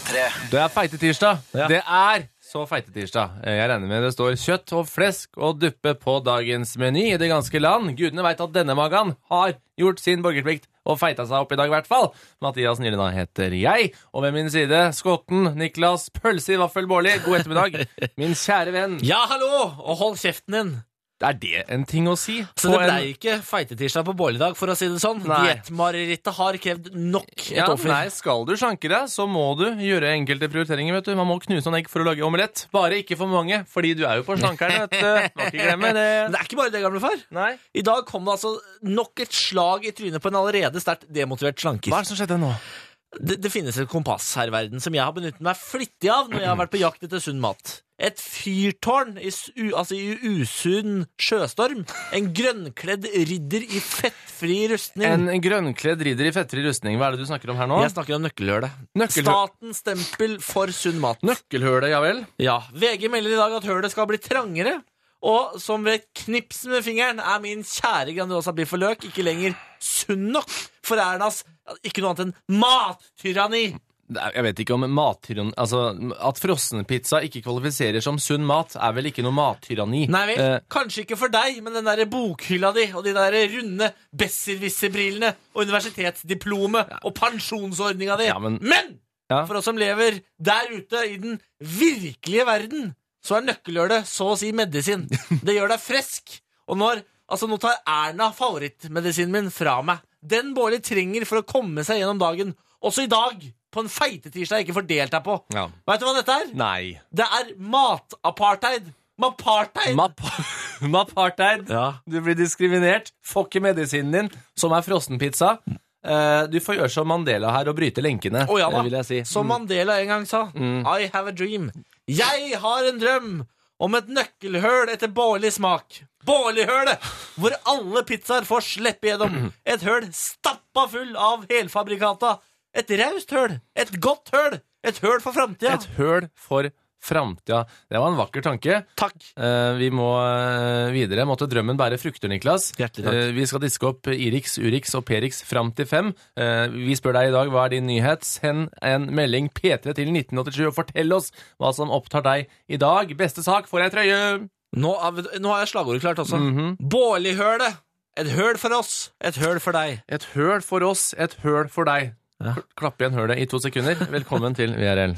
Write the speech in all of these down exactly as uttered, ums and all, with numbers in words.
tre. Det er feite tirsdag. Ja. Det er så feite tirsdag. Jeg regner med det står kjøtt og flesk og duppe på dagens meny i det ganske land. Gudene vet at denne magan har gjort sin borgerplikt og feita seg opp i dag i hvert fall. Mathias Nylena heter jeg, og ved min side Skotten, Niklas, pølse i vaffel Bårli. God ettermiddag, min kjære venn. Ja, hallo! Og hold kjeften din. Er det en ting å si? Så på det ble en... ikke feitetirsdag på Bårli-dag, for å si det sånn. Nei. Diettmarerittet har krevd nok et Ja, offer. nei, skal du sjanke deg, så må du gjøre enkelte prioriteringer, vet du. Man må knuse noen egg for å lage omelett. Bare ikke for mange, fordi du er jo på slankeren, vet du. Må ikke glemme det. Men det er ikke bare det, gamle far. Nei. I dag kom det altså nok et slag i trynet på en allerede sterkt demotivert slanker. Hva er det som skjedde nå? Det, det finnes et kompass her i verden som jeg har benyttet meg flittig av når jeg har vært på jakt etter sunn mat. Et fyrtårn i, u, altså i usunn sjøstorm. En grønnkledd ridder i fettfri rustning. En grønnkledd ridder i fettfri rustning. Hva er det du snakker om her nå? Jeg snakker om nøkkelhølet. Nøkkelhø- Statens stempel for sunn mat. Nøkkelhølet, ja vel? Ja, V G melder i dag at hølet skal bli trangere. Og som ved et knips med fingeren er min kjære Grandiosa biff og løk ikke lenger sunn nok for Ernas ikke noe annet enn mattyranni. Det er- Jeg vet ikke om mattyranni... Altså, at frossenpizza ikke kvalifiserer som sunn mat, er vel ikke noe mattyranni. Nei vel, Eh, kanskje ikke for deg, men den der bokhylla di og de der runde besserwisserbrillene og universitetsdiplomet og pensjonsordninga di. Ja, men- men Ja. for oss som lever der ute i den virkelige verden, så er nøkkelhølet så å si medisin. Det gjør deg frisk. Og når, altså nå tar Erna favorittmedisinen min fra meg. Den Bårli trenger for å komme seg gjennom dagen. Også i dag, på en feitetirsdag jeg ikke får delta på. Ja. Vet du hva dette er? Nei. Det er matapartheid. Mapartheid. Map Mapartheid. Ja. Du blir diskriminert. Får ikke medisinen din, som er frossenpizza. Eh, du får gjøre som Mandela her og bryte lenkene, Å ja da, eh, vil jeg si. som Mandela en gang sa. Mm. I have a dream. Jeg har en drøm om et nøkkelhøl etter Bårli smak. Bårli-hølet, hvor alle pizzaer får slippe gjennom. Et høl stappa full av helfabrikata. Et raust høl. Et godt høl. Et høl for framtida. Et høl for framtida. Det var en vakker tanke. Takk. Eh, vi må eh, videre. Måtte drømmen bære frukter, Niklas. Hjertelig takk. Eh, vi skal diske opp Irix, Urix og Perix fram til fem. Eh, vi spør deg i dag, hva er din nyhet? Send en melding P tre til nitten åttisju og fortell oss hva som opptar deg i dag. Beste sak får ei trøye. Nå, er- nå har jeg slagordet klart også. Mhm. Bårli-hølet. Et høl for oss. Et høl for deg. Et høl for oss, et høl for deg. Ja. Klapp igjen hølet i to sekunder. Velkommen til V R L.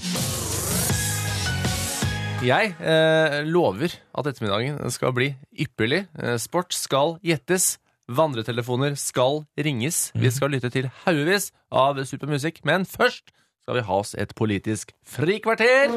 Jeg eh, lover at ettermiddagen skal bli ypperlig. Eh, sport skal gjettes. Vandretelefoner skal ringes. Vi skal lytte til haugevis av supermusikk. Men først skal vi ha oss et politisk frikvarter.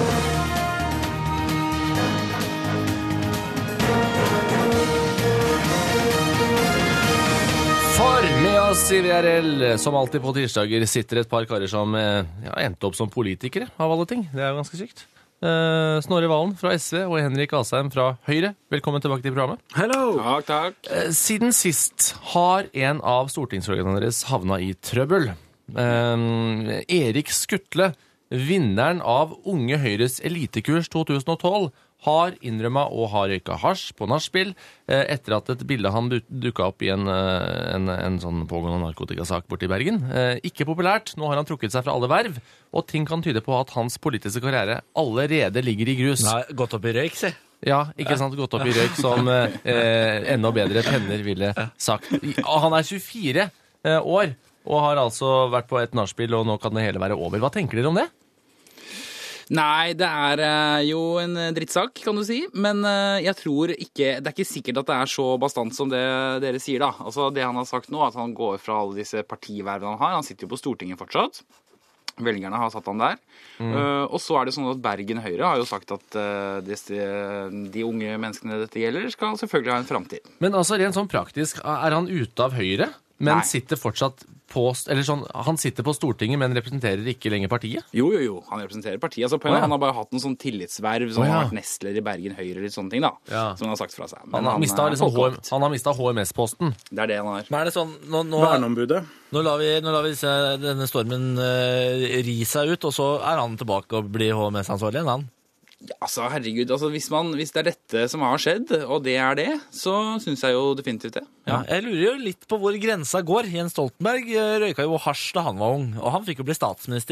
For med oss i V R L, som alltid på tirsdager, sitter et par karer som eh, ja, endte opp som politikere, av alle ting. Det er jo ganske sykt. Eh, Snorre Valen fra S V og Henrik Asheim fra Høyre. Velkommen tilbake til programmet. Hello. Takk, takk. Eh, Siden sist har en av stortingskollegaene deres havna i trøbbel. Eh, Erik Skutle, vinneren av Unge Høyres elitekurs to tusen og tolv, har innrømmet å ha røyka hasj på nachspiel eh, etter at et bilde han dukka opp i en, eh, en, en sånn pågående narkotikasak borte i Bergen. Eh, ikke populært. Nå har han trukket seg fra alle verv, og ting kan tyde på at hans politiske karriere allerede ligger i grus. Nei, gått opp i røyk, si. Ja, ikke sant, gått opp i røyk, som eh, enda bedre penner ville sagt. Og han er tjuefire eh, år, og har altså vært på et nachspiel, og nå kan det hele være over. Hva tenker dere om det? Nei, det er eh, jo en drittsak, kan du si. Men eh, jeg tror ikke, det er ikke sikkert at det er så bastant som det dere sier da. Altså det han har sagt nå, at han går fra alle disse partivervene han har. Han sitter jo på Stortinget fortsatt. Velgerne har satt han der. Mm. Uh, og så er det sånn at Bergen Høyre har jo sagt at uh, disse, de unge menneskene dette gjelder skal selvfølgelig ha en fremtid. Men altså rent sånn praktisk, er han ute av Høyre, men Nei. sitter fortsatt på, eller sånn, han sitter på Stortinget, men representerer ikke lenger partiet? Jo, jo, jo. Han representerer partiet. Altså, på en, oh, ja. Han har bare hatt en sånn tillitsverv, som oh, ja. har vært nestleder i Bergen Høyre, litt sånne ting da, ja. som han har sagt fra seg. Men han har mistet liksom H M S-posten. Det er det han har. Men er det sånn, nå, nå, Verneombudet. nå lar vi, nå lar vi disse, denne stormen uh, ri seg ut, og så er han tilbake og blir H M S-ansvarlig igjen, han. Ja, altså, herregud, altså, hvis, man, hvis det er dette som har skjedd, og det er det, så synes jeg jo definitivt det. Ja, jeg lurer jo litt på hvor grensa går. Jens Stoltenberg uh, røyka jo hasj da han var ung, og han fikk jo bli statsminister.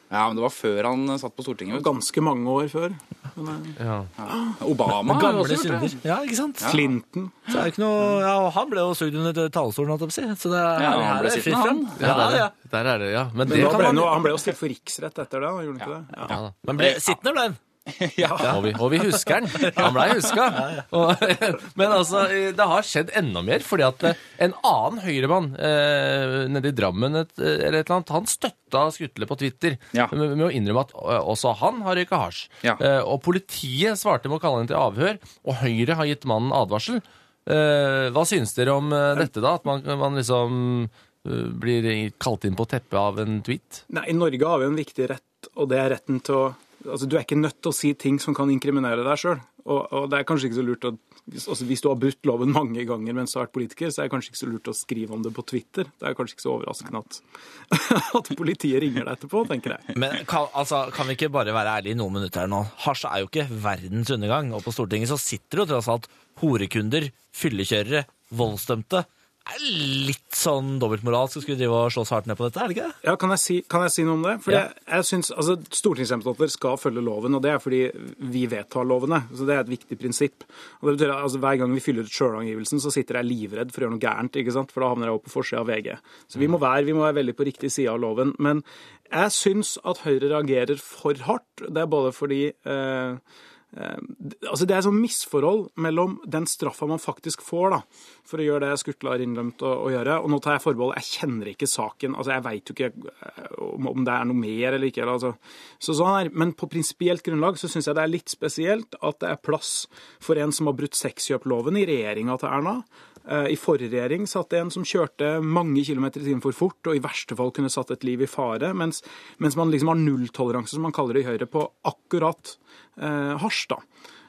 Ja, men det var før han satt på Stortinget. vet du. Ganske mange år før. Men, Ja. Obama har Gamle også gjort det. synder. Ja, ikke sant? Clinton. Så er det ikke noe, ja, og han ble jo sugd under talerstolen, holdt jeg på å si. Så det er, Ja, han her ble er sittende, fritt frem. han. Ja, Ja, der, ja. der er det, ja. Men Men det da kan ble man noe, han ble jo stilt for riksrett etter det, gjorde han ikke det? Ja. ja. Men ble, sittende ble han. Ja. Og vi, og vi husker den. Han ble huska. Og, men altså, det har skjedd enda mer, fordi at en annen høyremann eh, nede i Drammen et, eller et eller annet, han støtta Skutle på Twitter Ja. med, med å innrømme at eh, også han har røyka hasj. Ja. Eh, og politiet svarte med å kalle henne til avhør, og Høyre har gitt mannen advarsel. Eh, hva synes dere om eh, dette da? At man, man liksom eh, blir kalt inn på teppet av en tweet? Nei, I Norge har vi en viktig rett, og det er retten til å Altså, du er ikke nødt til å si ting som kan inkriminere deg selv. Og, og det er kanskje ikke så lurt å hvis, altså, hvis du har brutt loven mange ganger mens du har vært politiker, så er det kanskje ikke så lurt å skrive om det på Twitter. Det er kanskje ikke så overraskende at, at politiet ringer deg etterpå, tenker jeg. Men kan, altså, kan vi ikke bare være ærlige i noen minutter her nå? Hasj er jo ikke verdens undergang, og på Stortinget så sitter jo tross alt horekunder, fyllekjørere, voldsdømte. Det er litt sånn dobbeltmoralsk å skulle drive og slå så hardt ned på dette, er det ikke det? Ja, kan jeg si, kan jeg si noe om det? For Ja. jeg, jeg synes, altså, stortingsrepresentanter skal følge loven, og det er fordi vi vedtar lovene. Så det er et viktig prinsipp. Og det betyr at altså, hver gang vi fyller ut selvangivelsen, så sitter jeg livredd for å gjøre noe gærent, ikke sant? For da havner jeg opp på forsiden av V G. Så vi må være, vi må være veldig på riktig side av loven. Men jeg synes at Høyre reagerer for hardt. Det er både fordi eh, Eh, altså det er sånn misforhold mellom den straffa man faktisk får da, for å gjøre det Skutle har innrømt å, å gjøre, og nå tar jeg forbehold, jeg kjenner ikke saken, altså jeg vet jo ikke om, om det er noe mer eller ikke, eller, altså. så sånn her, men på prinsipielt grunnlag så synes jeg det er litt spesielt at det er plass for en som har brutt sexkjøploven i regjeringen til Erna. I forrige regjering satt det en som kjørte mange kilometer i tiden for fort, og i verste fall kunne satt et liv i fare, mens, mens man liksom har nulltoleranse, som man kaller det i Høyre, på akkurat eh, hasj da.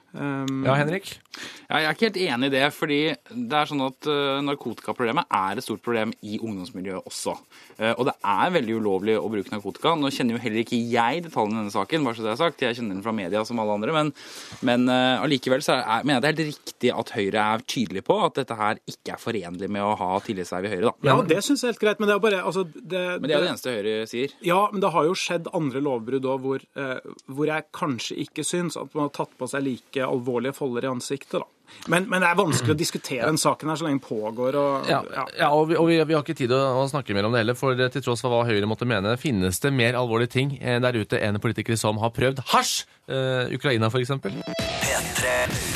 Um, Ja, Henrik? Ja, jeg er ikke helt enig i det, fordi det er sånn at uh, narkotikaproblemet er et stort problem i ungdomsmiljøet også. Uh, og det er veldig ulovlig å bruke narkotika. Nå kjenner jo heller ikke jeg detaljene i denne saken, bare så det er sagt. Jeg kjenner den fra media som alle andre, men, men uh, allikevel så er, mener jeg det er helt riktig at Høyre er tydelig på at dette her ikke er forenlig med å ha tillitsverv i Høyre, da. ja, det synes jeg er helt greit, men det er bare altså, det, Men det er jo det eneste Høyre sier. Ja, men det har jo skjedd andre lovbrudd også, hvor, eh, hvor jeg kanskje ikke synes at man har tatt på seg like alvorlige folder i ansiktet, da. Men, men det er vanskelig å diskutere den saken her så lenge den pågår. Og, Ja, ja og, vi, og vi, vi har ikke tid å, å snakke mer om det heller, for til tross for hva Høyre måtte mene, finnes det mer alvorlige ting eh, der ute enn politikere som har prøvd hasj. Eh, Ukraina, for eksempel. P tre.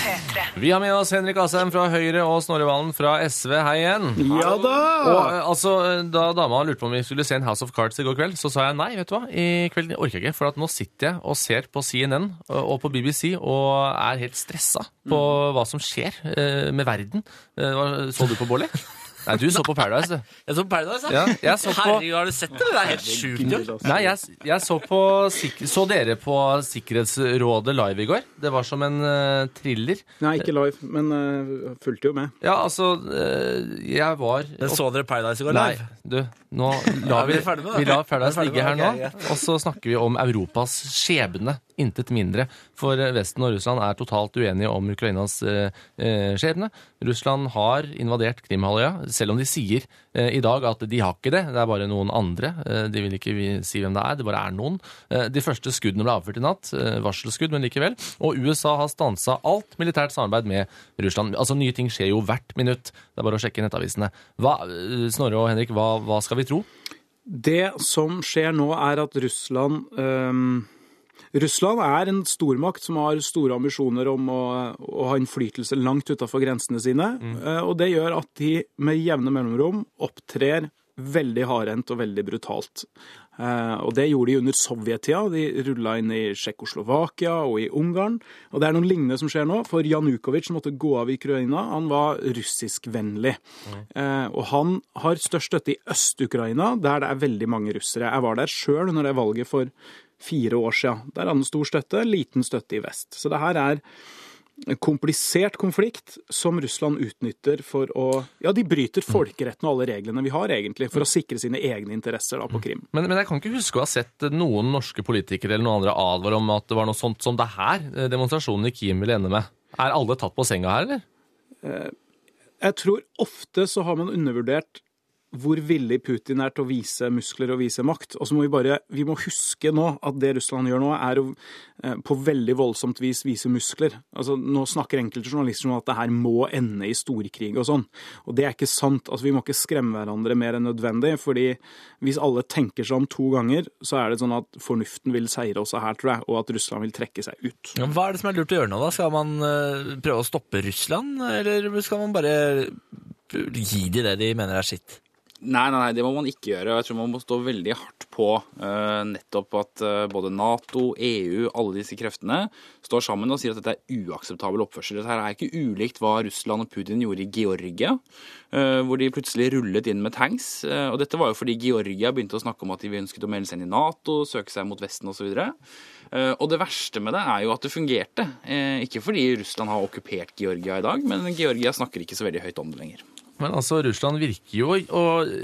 Vi har med oss Henrik Asheim fra Høyre og Snorre Valen fra S V. Hei igjen. Ja da! Og eh, altså, Da dama lurte på om vi skulle se en House of Cards i går kveld, så sa jeg nei, vet du hva, i kveld orker jeg ikke, for at nå sitter jeg og ser på C N N og, og på B B C og er helt stressa på hva som skjer eh, med verden. Eh, hva- så du på Bårli? Nei, du så på Paradise, du. Jeg så på Paradise, Ja, jeg så på- Herregud, har du sett det? Det er helt sjukt, jo. Nei, jeg, jeg så, på, sik- så dere på Sikkerhetsrådet live i går. Det var som en eh, thriller. Nei, ikke live, men uh, fulgte jo med. Ja, altså, eh, jeg var... Men så dere Paradise i går Nei, live? du, nå lar vi, vi er ferdig med det. vi lar Paradise Vi er ferdig ligge her med nå, det, ok, og så snakker vi om Europas skjebne, intet mindre. For Vesten og Russland er totalt uenige om Ukrainas eh, eh, skjebne. Russland har invadert Krimhalvøya, selv om de sier eh, i dag at de har ikke det, det er bare noen andre. Eh, de vil ikke vi si hvem det er, det bare er noen. Eh, de første skuddene ble avført i natt, eh, varselskudd, men likevel. Og U S A har stanset alt militært samarbeid med Russland. Altså, nye ting skjer jo hvert minutt. Det er bare å sjekke nettavisene. Hva, eh, Snorre og Henrik, hva, hva skal vi tro? Det som skjer nå er at Russland øhm, Russland er en stormakt som har store ambisjoner om å, å ha innflytelse langt utenfor grensene sine, mm. og det gjør at de med jevne mellomrom opptrer veldig hardhendt og veldig brutalt. Uh, og det gjorde de under sovjettida. De rullet inn i Tsjekkoslovakia og i Ungarn. Og det er noen lignende som skjer nå, for Janukovic som måtte gå av i Ukraina, han var russiskvennlig. Mm. Uh, og han har størst støtte i Øst-Ukraina, der det er veldig mange russere. Jeg var der selv under det valget for fire år siden. Der hadde han stor støtte, liten støtte i vest. Så det her er en komplisert konflikt som Russland utnytter for å... Ja, de bryter folkeretten og alle reglene vi har egentlig, for å sikre sine egne interesser da, på Krim. Men, men jeg kan ikke huske å ha sett noen norske politikere eller noen andre advare om at det var noe sånt som det her demonstrasjonen i Kiev ville ende med. Er alle tatt på senga her, eller? Jeg tror ofte så har man undervurdert hvor villig Putin er til å vise muskler og vise makt. Og så må vi bare, vi må huske nå at det Russland gjør nå er å eh, på veldig voldsomt vis vise muskler. Altså nå snakker enkelte journalister om at det her må ende i storkrig og sånn. Og det er ikke sant. Altså vi må ikke skremme hverandre mer enn nødvendig, fordi hvis alle tenker seg om to ganger, så er det sånn at fornuften vil seire også her, tror jeg, og at Russland vil trekke seg ut. Ja, hva er det som er lurt å gjøre nå da? Skal man uh, prøve å stoppe Russland, eller skal man bare gi de det de mener er sitt? Nei, nei, nei, det må man ikke gjøre. Jeg tror man må stå veldig hardt på uh, nettopp at uh, både NATO, E U, alle disse kreftene står sammen og sier at dette er uakseptabel oppførsel. Dette her er ikke ulikt hva Russland og Putin gjorde i Georgia, uh, hvor de plutselig rullet inn med tanks. Uh, og dette var jo fordi Georgia begynte å snakke om at de ønsket å melde seg inn i NATO, søke seg mot Vesten og så videre. Uh, og det verste med det er jo at det fungerte. Uh, ikke fordi Russland har okkupert Georgia i dag, men Georgia snakker ikke så veldig høyt om det lenger. Men altså, Russland virker jo å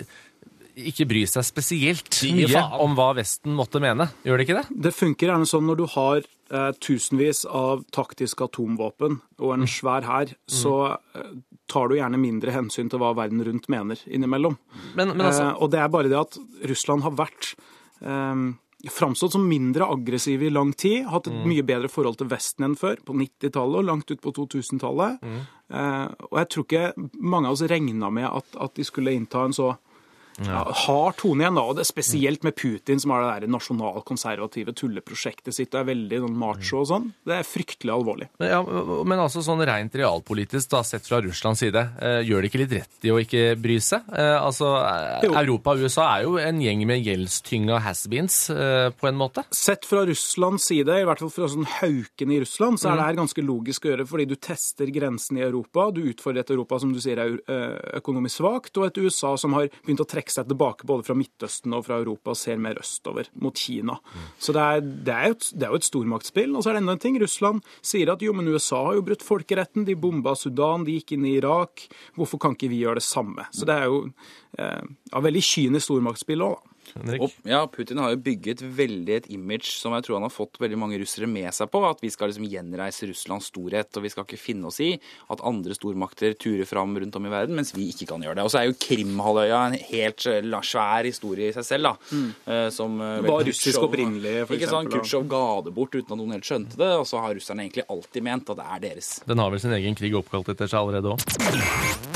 ikke bry seg spesielt mye om hva Vesten måtte mene. Gjør det ikke det? Det funker gjerne sånn når du har eh, tusenvis av taktiske atomvåpen og en svær hær, mm. så eh, tar du gjerne mindre hensyn til hva verden rundt mener innimellom. Men, men altså... eh, og det er bare det at Russland har vært... Eh, framstått som mindre aggressiv i lang tid, hatt et mm. mye bedre forhold til Vesten enn før, på nittitallet og langt ut på totusentallet. Mm. Eh, og jeg tror ikke mange av oss regnet med at, at de skulle innta en så ja. hard tone igjen da, og det er spesielt med Putin som har det der nasjonalkonservative tulleprosjektet sitt, det er veldig sånn macho og sånn. Det er fryktelig alvorlig. Ja, men altså sånn rent realpolitisk da, sett fra Russlands side, eh, gjør det ikke litt rett i å ikke bry seg? Eh, altså, eh, Europa og U S A er jo en gjeng med gjeldstynga has-beens eh, på en måte. Sett fra Russlands side, i hvert fall fra sånn hauken i Russland, så er det her ganske logisk å gjøre, fordi du tester grensen i Europa, du utfordrer et Europa som du sier er økonomisk svagt, og et U S A som har begynt å trekke seg tilbake både fra Midtøsten og fra Europa og ser mer østover mot Kina. Mm. Så det er, det, er jo et, det er jo et stormaktspill, og så er det enda en ting. Russland sier at jo, men U S A har jo brutt folkeretten, de bomba Sudan, de gikk inn i Irak, hvorfor kan ikke vi gjøre det samme? Så det er jo eh, ja, veldig kynisk stormaktspill også, da. Og, ja, Putin har jo bygget veldig et image som jeg tror han har fått veldig mange russere med seg på, at vi skal liksom gjenreise Russlands storhet, og vi skal ikke finne oss i at andre stormakter turer fram rundt om i verden, mens vi ikke kan gjøre det. Og så er jo Krimhalvøya en helt svær historie i seg selv, da. Mm. Som var russisk opprinnelig, for ikke eksempel. Ikke sånn, Khrushchev ga det bort uten at noen helt skjønte det, og så har russerne egentlig alltid ment at det er deres. Den har vel sin egen krig oppkalt etter seg allerede også.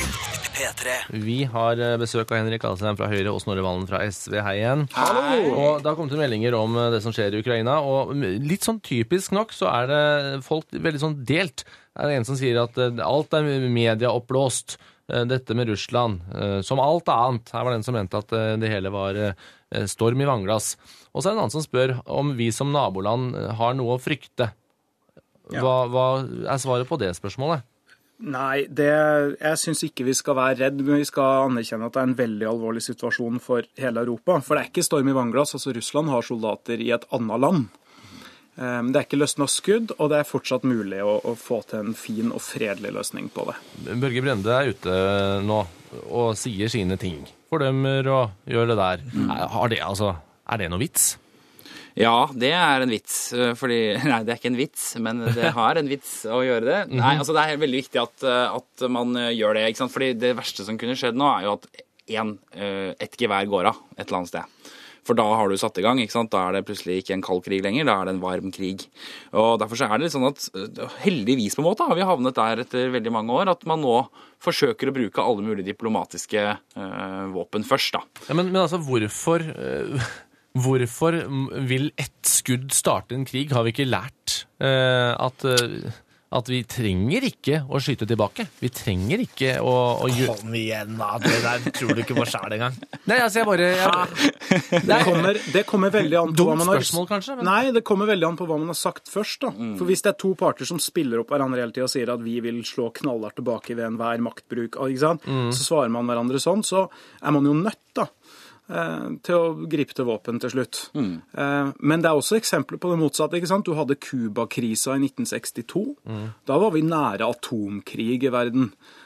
Vi har besøk av Henrik Asheim fra Høyre og Snorre Valen fra S V. Hei igjen. Hallo! Og det har kommet meldinger om det som skjer i Ukraina, og litt sånn typisk nok så er det folk veldig sånn delt. Det er en som sier at alt er medieoppblåst, dette med Russland, som alt annet. Her var den som mente at det hele var storm i vannglass. Og så er det en annen som spør om vi som naboland har noe å frykte. Hva, hva er svaret på det spørsmålet? Nei, det, jeg synes ikke vi skal være redd, men vi skal anerkjenne at det er en veldig alvorlig situasjon for hele Europa. For det er ikke storm i vannglass, altså Russland har soldater i et annet land. Det er ikke løsnet skudd, og det er fortsatt mulig å, å få til en fin og fredelig løsning på det. Børge Brende er ute nå og sier sine ting. Fordømmer og gjør det der. Mm. Er, det, altså, er det noe vits? Ja, det er en vits, fordi, nei, det er ikke en vits, men det har en vits å gjøre det. Nei, altså det er veldig viktig at, at man gjør det, ikke sant? Fordi det verste som kunne skjedd nå er jo at en, et gevær går av et eller annet sted. For da har du satt i gang, ikke sant? Da er det plutselig ikke en kald krig lenger, da er det en varm krig. Og derfor så er det litt sånn at heldigvis på en måte har vi havnet der etter veldig mange år, at man nå forsøker å bruke alle mulige diplomatiske uh, våpen først da. Ja, men, men altså hvorfor... Uh... Hvorfor vil ett skudd starte en krig? Har vi ikke lært eh, at, at vi trenger ikke å skyte tilbake? Vi trenger ikke å... å gjøre... Kom igjen, da. Det der tror du ikke var skjær engang. Nei, altså, jeg bare... Jeg... Det, kommer, det kommer veldig an på hva man har... spørsmål, kanskje? Men... Nei, det kommer veldig an på hva man har sagt først, da. Mm. For hvis det er to parter som spiller opp hverandre hele tiden og sier at vi vil slå knallhardt tilbake ved enhver maktbruk, ikke sant? Mm. Så svarer man hverandre sånn, så er man jo nødt, da. til å gripe til våpen til slutt. Mm. Men det er også eksempler på det motsatte, ikke sant? Du hadde Kuba-krisa i nitten sekstito. Mm. Da var vi nære atomkrig i verden.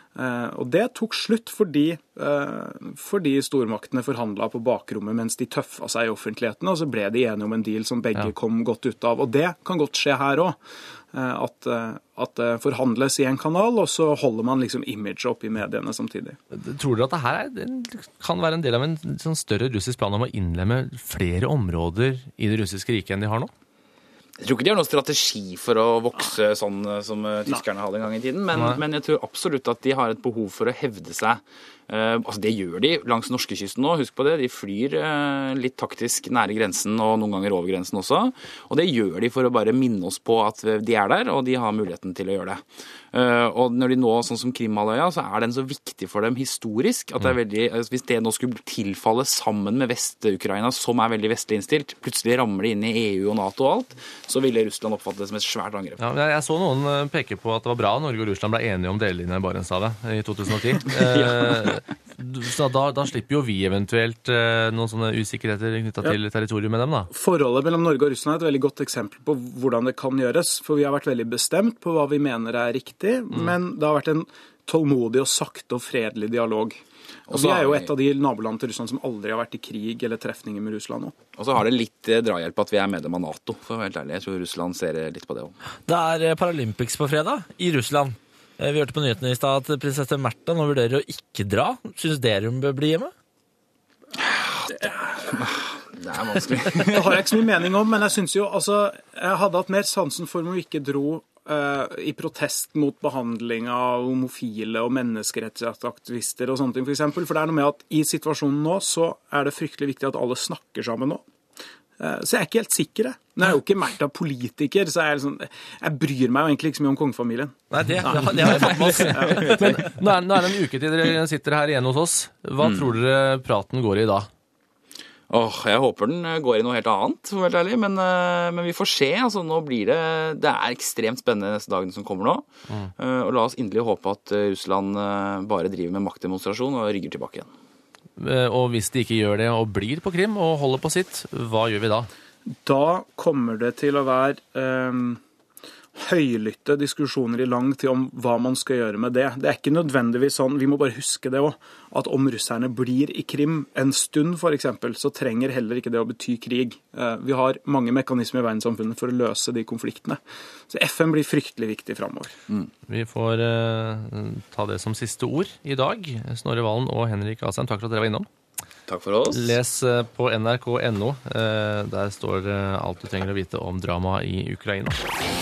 Og det tok slutt fordi, fordi stormaktene forhandlet på bakrommet mens de tøffa seg i offentligheten, og så ble de enige om en deal som begge ja. kom godt ut av. Og det kan godt skje her også, at, at det forhandles i en kanal, og så holder man liksom image opp i mediene samtidig. Tror dere at det her er, kan være en del av en sånn større russisk plan om å innlemme flere områder i det russiske riket enn de har nå? Jeg tror ikke de har noen strategi for å vokse sånn som tyskerne hadde en gang i tiden, men, men jeg tror absolutt at de har et behov for å hevde seg. Uh, altså det gjør de langs norskekysten nå, husk på det. De flyr uh, litt taktisk nære grensen og noen ganger over grensen også. Og det gjør de for å bare minne oss på at de er der, og de har muligheten til å gjøre det. Uh, og når de nå, sånn som Krimhalvøya, så er den så viktig for dem historisk at det er veldig, altså hvis det nå skulle tilfalle sammen med Vest-Ukraina, som er veldig vestlig innstilt, plutselig rammer de inn i E U og NATO og alt, så ville Russland oppfatte det som et svært angrep. Ja, jeg så noen peke på at det var bra at Norge og Russland ble enige om delelinjen i Barentshavet i to tusen og ti. ja. Så da, da slipper jo vi eventuelt eh, noen sånne usikkerheter knyttet ja. til territoriet med dem, da. Forholdet mellom Norge og Russland er et veldig godt eksempel på hvordan det kan gjøres, for vi har vært veldig bestemt på hva vi mener er riktig, mm. men det har vært en tålmodig og sakte og fredelig dialog. Og vi er jo et av de nabolandene til Russland som aldri har vært i krig eller trefninger med Russland nå. Og så har det litt drahjelp at vi er medlem av NATO, for å være helt ærlig. Jeg tror Russland ser litt på det også. Det er Paralympics på fredag i Russland. Vi hørte på nyhetene i stad at prinsesse Märtha nå vurderer å ikke dra. Synes dere hun bør bli hjemme? Det er, det er vanskelig. Det har jeg ikke så mye mening om, men jeg synes jo, altså, jeg hadde hatt mer sansen for om hun ikke dro uh, i protest mot behandling av homofile og menneskerettighetsaktivister og sånne ting, for eksempel. For det er noe med at i situasjonen nå, så er det fryktelig viktig at alle snakker sammen nå. Så jeg er ikke helt sikker. Nå er jo ikke Märtha politiker, så jeg, liksom, jeg bryr meg jo egentlig ikke så mye om kongefamilien. Nei, det, det, det har jeg fått med oss. Men nå er, nå er det en uke til dere sitter her igjen hos oss. Hva mm. tror dere praten går i da? Åh, jeg håper den går i noe helt annet, for å være ærlig, men, men vi får se. Altså, nå blir det, det er ekstremt spennende neste dagen som kommer nå. Mm. Og la oss inderlig håpe at Russland bare driver med maktdemonstrasjon og rygger tilbake igjen. Og hvis de ikke gjør det og blir på Krim og holder på sitt, hva gjør vi da? Da kommer det til å være um, høylytte diskusjoner i lang tid om hva man skal gjøre med det. Det er ikke nødvendigvis sånn, vi må bare huske det også, at om russerne blir i Krim en stund for eksempel, så trenger heller ikke det å bety krig. Uh, vi har mange mekanismer i verdenssamfunnet for å løse de konfliktene. Så F N blir fryktelig viktig fremover. Mm. Vi får uh, ta det som siste ord i dag. Snorre Valen og Henrik Asheim, takk for at dere var innom. Takk for oss. Les uh, på N R K punktum N O. Uh, der står uh, alt du trenger å vite om drama i Ukraina.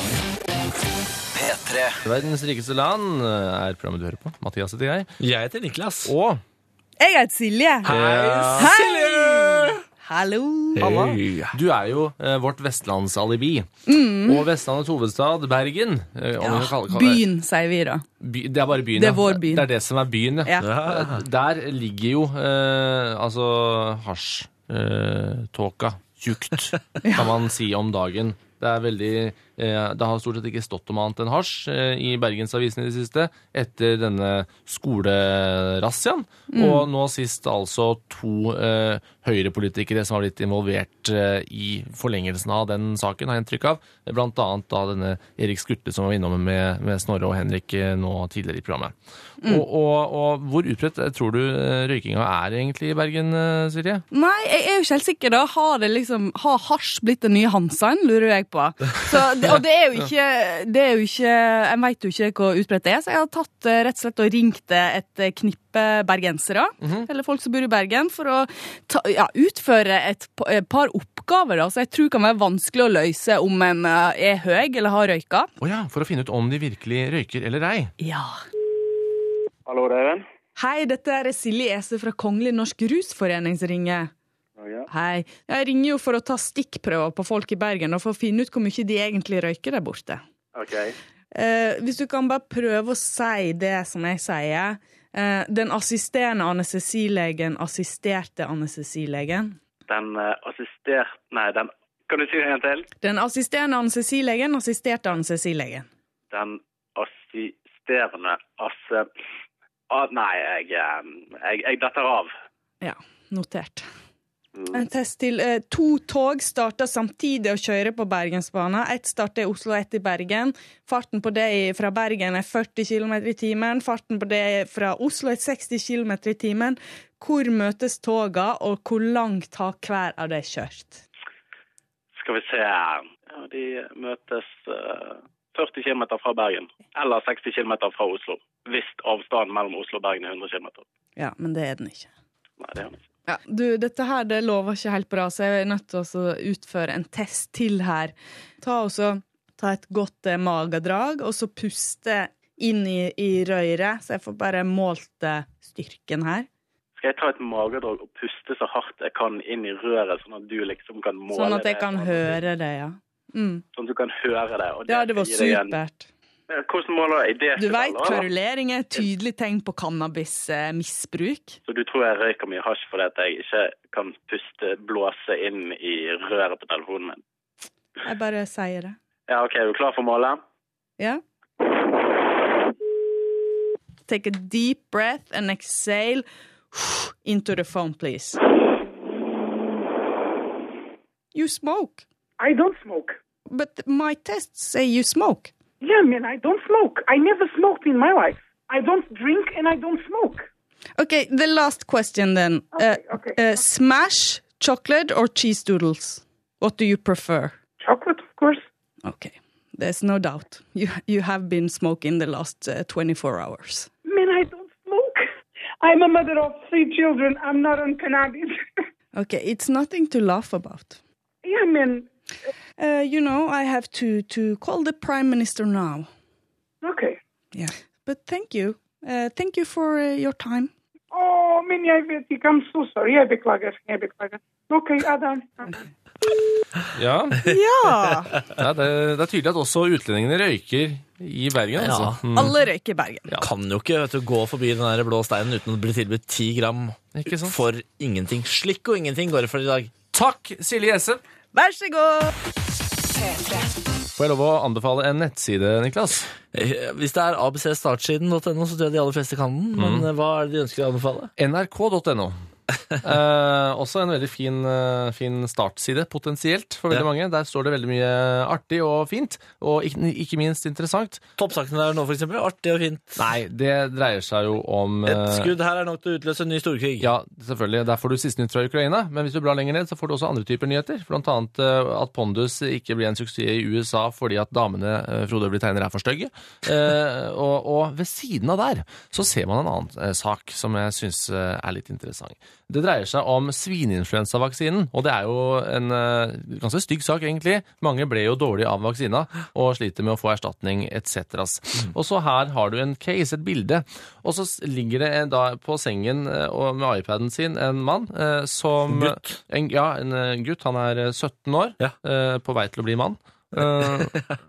P tre. Verdens rikeste land er programmet du hører på. Mathias heter jeg. Jeg heter Niklas. Og jeg heter Silje. Hei, Silje! Hallo. Halla. Du er jo eh, vårt vestlandsalibi. Mm. Og Vestlandets hovedstad, Bergen. Eh, ja, kalle, kalle, byen, sier vi da. By, det er bare byen, det er vår by. Det er det som er byen, ja. ja. Der ligger jo eh, altså hasj-tåka eh, tjukt, kan man si om dagen. Det er veldig, eh, det har stort sett ikke stått om annet enn hasj eh, i Bergensavisen i det siste, etter denne skolerassiaen. Mm. Og nå sist altså to eh, høyrepolitikere som har blitt involvert eh, i forlengelsen av den saken, har jeg inntrykk av. Blant annet da denne Erik Skutle som var innom med, med Snorre og Henrik eh, nå tidligere i programmet. Mm. Og, og, og hvor utbredt tror du røykinga er egentlig i Bergen, Silje? Nei, jeg er jo ikke helt sikker da. Har det liksom, har hasj blitt den nye Hansaen, lurer jeg på. Så, og det er jo ikke, det er jo ikke, jeg vet jo ikke hvor utbredt det er, så jeg har tatt rett og slett og ringt et knippe bergensere, mm-hmm. eller folk som bor i Bergen, for å ta, ja, utføre et, et par oppgaver, da, så jeg tror det kan være vanskelig å løse om en er høy eller har røyka. Å ja, for å finne ut om de virkelig røyker eller ei. Ja. Hallo, det er Even. Hei, dette er Silje Ese fra Kongelig Norsk Rusforening som ringer. Oh, ja. Hei, jeg ringer jo for å ta stikkprøver på folk i Bergen og for å finne ut hvor mye de egentlig røyker der borte. Ok. Eh, hvis du kan bare prøve å si det som jeg sier. Eh, den assisterende anestesilegen, assisterte anestesilegen. Den uh, assistert... Nei, den... Kan du si det en til? Den assisterende anestesilegen, assisterte anestesilegen. Den assisterende asse... Ah, nei, jeg, jeg, jeg detter av. Ja, notert. En test til. Eh, to tog starter samtidig å kjøre på Bergensbanen. Ett starter i Oslo, ett i Bergen. Farten på det fra Bergen er førti kilometer i timen. Farten på det fra Oslo er seksti kilometer i timen. Hvor møtes toga, og hvor langt har hver av de kjørt? Skal vi se. Ja, de møtes uh, førti kilometer fra Bergen. Eller seksti kilometer fra Oslo. Hvis avstanden mellom Oslo og Bergen er hundre kilometer. Ja, men det er den ikke. Nei, det er den ikke. Ja, du, dette her det lover ikke helt bra, så jeg er nødt til å utføre en test til her. Ta også, ta et godt eh, magedrag, og så puste inn i, i røret, så jeg får bare målt eh, styrken her. Skal jeg ta et magedrag og puste så hardt jeg kan inn i røret, sånn at du liksom kan måle det? Sånn at jeg kan det, høre det, ja. Mm. Sånn at du kan høre det. Og det ja, det var supert. Hvordan måler jeg det? Du vet, kverulering er et tydelig tegn på cannabis-misbruk. Så du tror jeg røyker mye hasj fordi at jeg ikke kan puste, blåse inn i røret på telefonen min? Jeg bare sier det. Ja, ok. Er du klar for målet? Ja. Take a deep breath and exhale into the phone, please. You smoke. I don't smoke. But my tests say you smoke. Yeah, man, I don't smoke. I never smoked in my life. I don't drink and I don't smoke. Okay, the last question then. Okay, uh, okay. Uh, smash, chocolate or cheese doodles? What do you prefer? Chocolate, of course. Okay, there's no doubt. You you have been smoking the last uh, twenty-four hours. Man, I don't smoke. I'm a mother of three children. I'm not on cannabis. Okay, it's nothing to laugh about. Yeah, man. Uh, you know, I have to, to call the Prime Minister now. Okay. Yeah, but thank you. Uh, thank you for uh, your time. Oh, men jeg vet ikke. I'm so sorry. Jeg beklager. Jeg beklager. Ok, Adam. Adam. Ja, Ja! ja det, det er tydelig at også utlendingene røyker i Bergen. Altså. Ja. Mm. Alle røyker i Bergen. Ja. Kan jo ikke vet du, gå forbi den der blå steinen uten å bli tilbudt ti gram Ikke sant? for ingenting. Slikk og ingenting går det for i dag. Takk, Silje Gjesse. Vær så god! Får jeg lov å anbefale en nettside, Niklas? Eh, Hvis det er a b c startsiden punktum n o, så tror jeg de aller fleste kan den. Men eh, hva er det de ønsker å anbefale? N R K punktum N O. eh, også en veldig fin, uh, fin startside, potensielt, for veldig Ja. mange. Der står det veldig mye artig og fint, og ikke, ikke minst interessant. Toppsakene der nå, for eksempel. Artig og fint. Nei, det dreier seg jo om Et uh, skudd her er nok til å utløse en ny storkrig. Ja, selvfølgelig. Der får du siste nytt fra Ukraina, men hvis du blar lenger ned, så får du også andre typer nyheter. Blant annet uh, at Pondus ikke blir en suksess i U S A fordi at damene uh, Frode Øvli tegner er for stygge. Uh, og, og ved siden av der så ser man en annen uh, sak som jeg synes uh, er litt interessant. Det dreier seg om svineinfluensavaksinen, og det er jo en uh, ganske stygg sak egentlig. Mange ble jo dårlig av vaksina og sliter med å få erstatning et cetera. Mm. Og så her har du en case, et bilde, og så ligger det da på sengen uh, og med iPaden sin en mann uh, som... Gutt. En, ja, en uh, gutt. Han er sytten år, Ja. uh, på vei til å bli mann. Uh,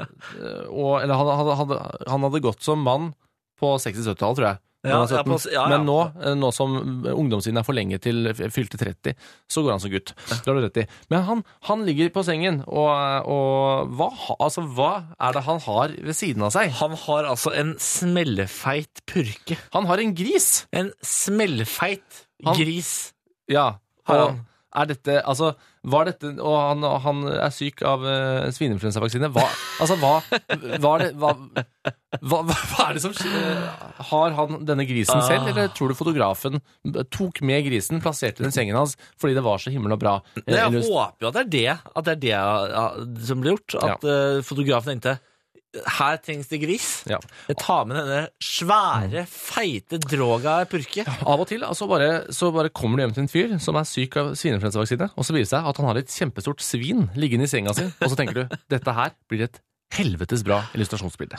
og, eller han, han, hadde, han hadde gått som mann på seksti-sytti-tallet, tror jeg. Ja, Han er ja, på- sytten. ja, ja. Men nå, nå som ungdomstiden er forlenget til fylte tretti, så går han som gutt. Det har du rett i. Men han, han ligger på sengen, og, og hva, ha- altså, hva er det han har ved siden av seg? Han har altså en smellfeit purke. Han har en gris! En smellfeit Han- gris. Ja. Har Og han. er dette, altså, var dette, og han, han er syk av uh, svineinfluensavaksine. Hva, altså, hva, hva er det, hva, hva, hva er det som skjer? Har han denne grisen selv, eller tror du fotografen tok med grisen, plasserte den i sengen hans, fordi det var så himmel og bra? Men jeg Illust- håper jo at det er det, at det er det ja, som ble gjort. At eh, fotografen tenkte her trengs det gris. Ja. Jeg tar med denne svære, feite droga purke. Av og til altså bare, så bare kommer du hjem til en fyr som er syk av svineinfluensavaksine, og så viser det seg at han har et kjempestort svin liggende i senga si, og så tenker du, dette her blir et helvetes bra illustrasjonsbilde.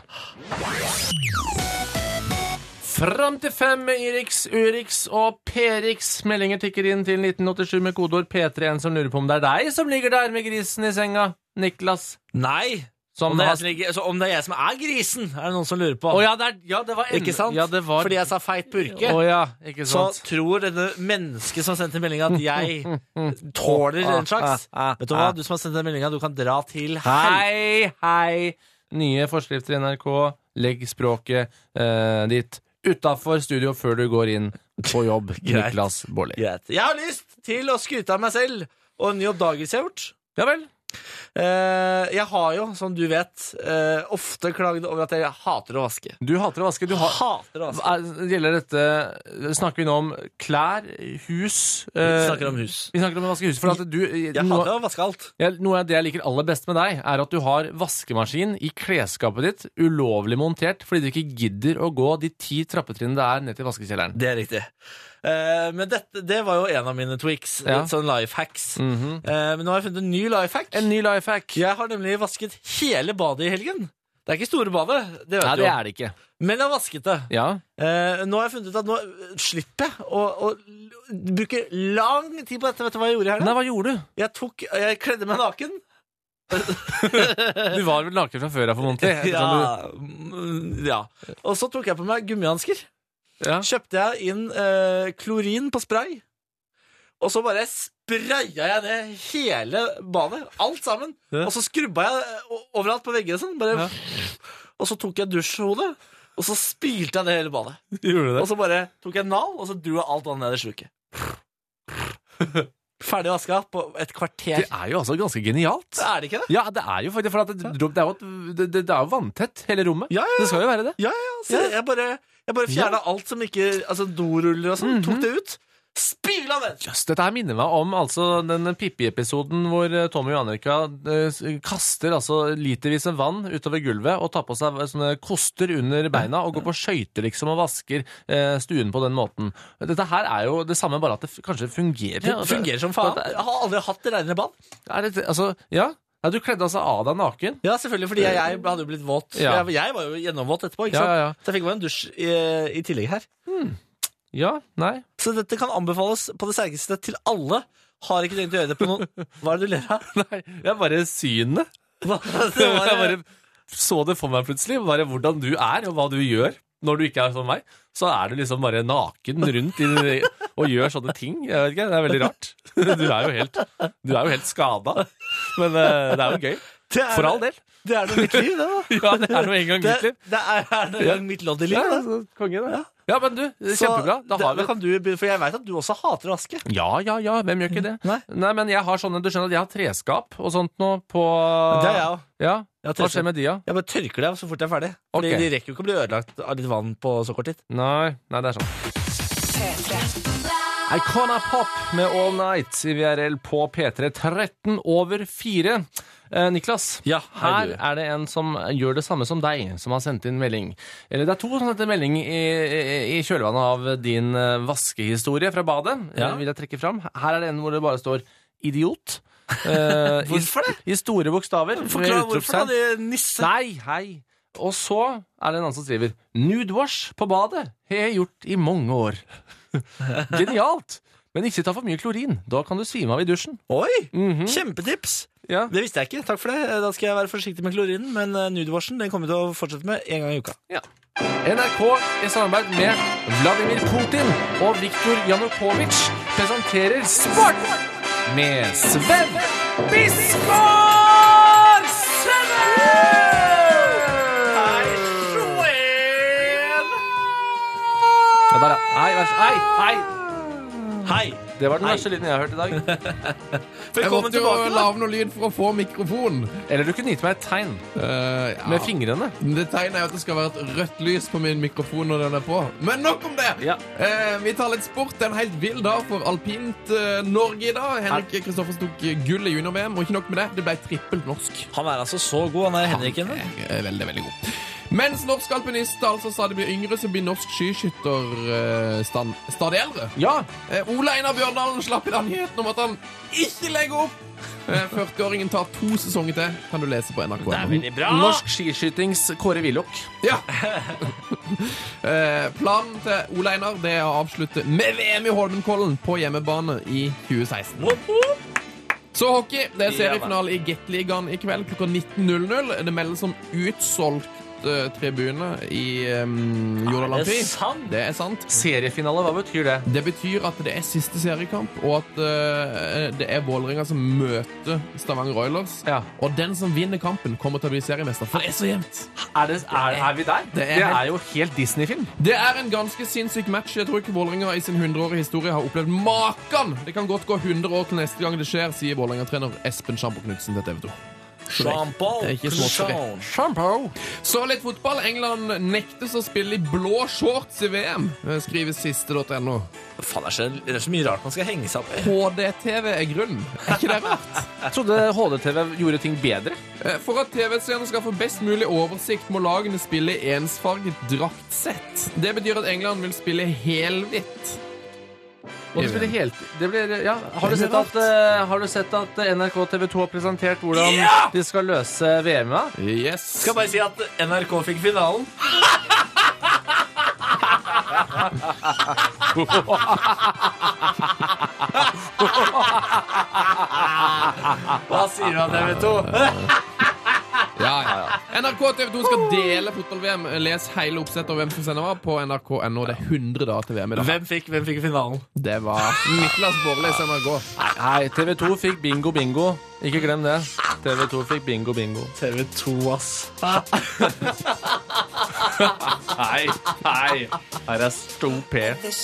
Fram til fem med Iriks, Urix og Periks. Meldinger tikker inn til nitten åttisju med kodeord P tre, en som lurer på om det er deg som ligger der med grisen i senga, Niklas. Nei! Som Om det, er har- jeg som ligger, så om det er jeg som er grisen, er det noen som lurer på. Å ja, det, er, ja, det var en... Ikke sant? Ja, det var... Fordi jeg sa feit purke. Å ja, ikke Så sant. tror denne mennesket som sendte meldinga at jeg tåler den slags. Vet du hva? Du som har sendt den meldinga, du kan dra til hel... Hei, hei. Nye forskrifter i N R K. Legg språket eh, ditt utenfor studio før du går inn på jobb. Greit. Niklas Baarli. Greit. Jeg har lyst til å skryte av meg selv og en ny oppdagelse jeg har gjort. Ja vel. Eh, jeg har jo, som du vet, eh, ofte klaget over at jeg hater å vaske. Du hater å vaske. Du har... Hater å vaske. Er, gjelder dette, snakker vi nå om klær, hus? Vi eh, snakker om hus. Vi snakker om å vaske hus. For at du, Jeg noe, hater å vaske alt. ja, noe av det jeg liker aller best med deg, er at du har vaskemaskin i klesskapet ditt, ulovlig montert, fordi du ikke gidder å gå de ti trappetrinnene det er ned til vaskekjelleren. Det er riktig. Eh, men dette, det var jo en av mine tweaks, Ja. sånn lifehacks. Mhm. eh, men nå har jeg funnet en ny lifehack. En ny life hack. Jeg har nemlig vasket hele badet i helgen. Det er ikke store badet, det vet Nei, du det jo. er det ikke. Men jeg har vasket det. Ja. Eh, nå har jeg funnet ut at nå slipper jeg å, å l- bruke lang tid på dette. Vet du hva jeg gjorde her Nei, da? hva gjorde du? Jeg, tok, jeg kledde meg naken. Du var vel naken fra før, formodentlig. ettersom Ja, mm, ja. Og så tok jeg på meg gummihansker. du- ja. Kjøpte jeg inn eh, klorin på spray. Og så bare spraya jeg ned hele badet. Alt sammen. Ja. Og så skrubba jeg o- overalt på veggene. Sånn, bare, Ja. Og så tok jeg dusjhodet, og så spylte jeg det hele badet. Gjorde du Og så bare tok jeg en nal, og så dro jeg alt vannet ned i sluket. Ferdig vaska på et kvarter. Det er jo altså ganske genialt. Er det ikke det? Ja, det er jo faktisk, for at det, det, er jo, et- det, det, det er jo vanntett, hele rommet. Ja, ja, Det skal jo være det. ja, ja. Så jeg bare, jeg bare fjerna alt som ikke Altså doruller og sånn. Tok det ut. Spyla ned! Just, dette her minner meg om altså, den Pippi-episoden hvor eh, Tommy og Annika eh, kaster altså, litervis av vann utover gulvet og tar på seg sånne koster under beina og går på skøyter liksom, og vasker eh, stuen på den måten. Dette her er jo det samme, bare at det f- kanskje fungerer. Det fungerer som faen. Jeg har aldri hatt renere bad. Er det, altså, ja? Ja, du kledde altså av deg naken? Ja, selvfølgelig, fordi jeg, jeg hadde jo blitt våt. Ja. Jeg, jeg var jo gjennomvåt etterpå, ikke Ja, sant? ja, ja. Så jeg fikk meg en dusj i, i tillegg her. Ja, nei. Så dette kan anbefales på det sterkeste til alle. Har ikke tenkt å gjøre det på noen Hva er det du ler av? Nei, jeg bare synet. Hva? Det Jeg var, bare så det for meg plutselig, bare hvordan du er og hva du gjør når du ikke er som meg. Så er du liksom bare naken rundt i, og gjør sånne ting. Jeg vet ikke, det er veldig rart. Du er jo helt, du er jo helt skada. Men eh, det er jo gøy. det er, For all del. Det er noe mitt liv, det, da. Ja, det er nå en gang Det, mitt liv. det er, er noe Ja. mitt lodd i Ja, livet. så konge det. Ja, men du, Så kjempebra. Da det- har vi da kan du, begynne- for jeg vet at du også hater å vaske. Ja, ja, ja, hvem gjør ikke det? Nei. Nei, men jeg har sånne, du skjønner at jeg har treskap og sånt nå på... Det er jeg òg. Ja, Jeg har hva skjer treskap. med de, ja? Jeg bare tørker det av så fort jeg er ferdig. Fordi Ok. de rekker jo ikke å bli ødelagt av litt vann på så kort tid. Nei, nei, det er sånn. Icona Pop med All Night i V R L på P tre tretten over fire. Eh, Niklas, Ja, hei, her du. er det en som gjør det samme som deg, som har sendt inn melding. Eller det er to som har sendt inn melding i, i, i kjølvannet av din eh, vaskehistorie fra badet. Ja. Eh, vil jeg trekke fram. Her er det en hvor det bare står idiot. Eh, Hvorfor det? I, I store bokstaver. med Forklar hvorfor, utropstegn. da, de nisse. Nei, hei. Og så er det en annen som skriver Nude wash på badet har jeg gjort i mange år. Genialt. Men ikke ta for mye klorin. Da kan du svime av i dusjen. Oi! Mhm. Kjempetips! Ja. Det visste jeg ikke. Takk for det. Da skal jeg være forsiktig med klorinen, men uh, nudewashen den kommer vi til å fortsette med en gang i uka. N R K i samarbeid med Vladimir Putin og Viktor Janukovitsj presenterer Sport med Sven Biskår Sønne! Ja, der, ja. Hei, vær så Hei, hei! Hei! Det var den Hei. verste lyden jeg har hørt i dag. Jeg Velkommen måtte jo tilbake. da. lave noe lyd for å få mikrofon. Eller du kunne gitt meg et tegn Eh, ja. med fingrene. Det tegnet er jo at det skal være et rødt lys på min mikrofon når den er på. Men nok om det! Ja. Eh, vi tar litt sport. Det er en helt vill dag for alpint eh, Norge i dag. Henrik Kristoffersen tok gull i junior-V M, og ikke nok med det, det ble trippelt norsk. Han er altså så god, han er Henriken. Han er veldig, veldig god. Mens norske alpinister altså stadig blir yngre, så blir norsk skiskytter eh, stand, stadig eldre. Ja, Eh, Ole Einar Bjørndalen slapp i dag nyheten om at han ikke legger opp. Eh, førtiåringen tar to sesonger til, kan du lese på N R K. Det er veldig bra! norsk skiskytings Kåre Willoch. Ja. eh, planen til Ole Einar det er å avslutte med V M i Holmenkollen på hjemmebane i tjue seksten. Så hockey. Det er seriefinale i Gateligaen i kveld klokka nitten null null. Det meldes om utsolgt fullsatt uh, tribune i um, Jordal Er det Amfi. sant? Det er sant. Seriefinale, hva betyr det? Det betyr at det er siste seriekamp, og at uh, det er Vålerenga som møter Stavanger Oilers. Ja. Og den som vinner kampen, kommer til å bli seriemester. For det er så jevnt. Er, det, er, er vi der? Det Det er er, helt- jo helt Disney-film. Det er en ganske sinnssyk match. Jeg tror ikke Vålerenga i sin hundreårige historie har opplevd maken. Det kan godt gå hundre år til neste gang det skjer, sier Vålerenga-trener Espen Schampo Knudsen til T V to. Shampoo. Det er ikke smått for det. Shampoo. Så litt fotball. England nektes å spille i blå shorts i V M, skriver siste punktum no. Faen, det er, så, det er så mye rart man skal henge seg opp i. H D-T V er grunnen. Er ikke det rart? Jeg trodde H D T V gjorde ting bedre. Eh, For at T V-seerne skal få best mulig oversikt, må lagene spille i ensfarget draktsett. Det betyr at England vil spille helhvitt. Og det spiller helt det blir, ja. Har du Det er sett at, eh, har du sett at N R K T V to har presentert hvordan de skal løse V M-et? Yes. Skal bare si at N R K fikk finalen. Hva sier du om T V to? Ja, ja, ja. N R K T V to skal dele fotball-V M. Les hele oppsettet og hvem som sender hva på N R K punkt no. Det er hundre dager til V M i dag. Hvem fikk, hvem fikk finalen? Det var Niklas Borles N R K. Nei, T V to fikk bingo bingo. Ikke glem det. T V to fikk bingo bingo. T V to, ass. Nei, nei. Her er stor P.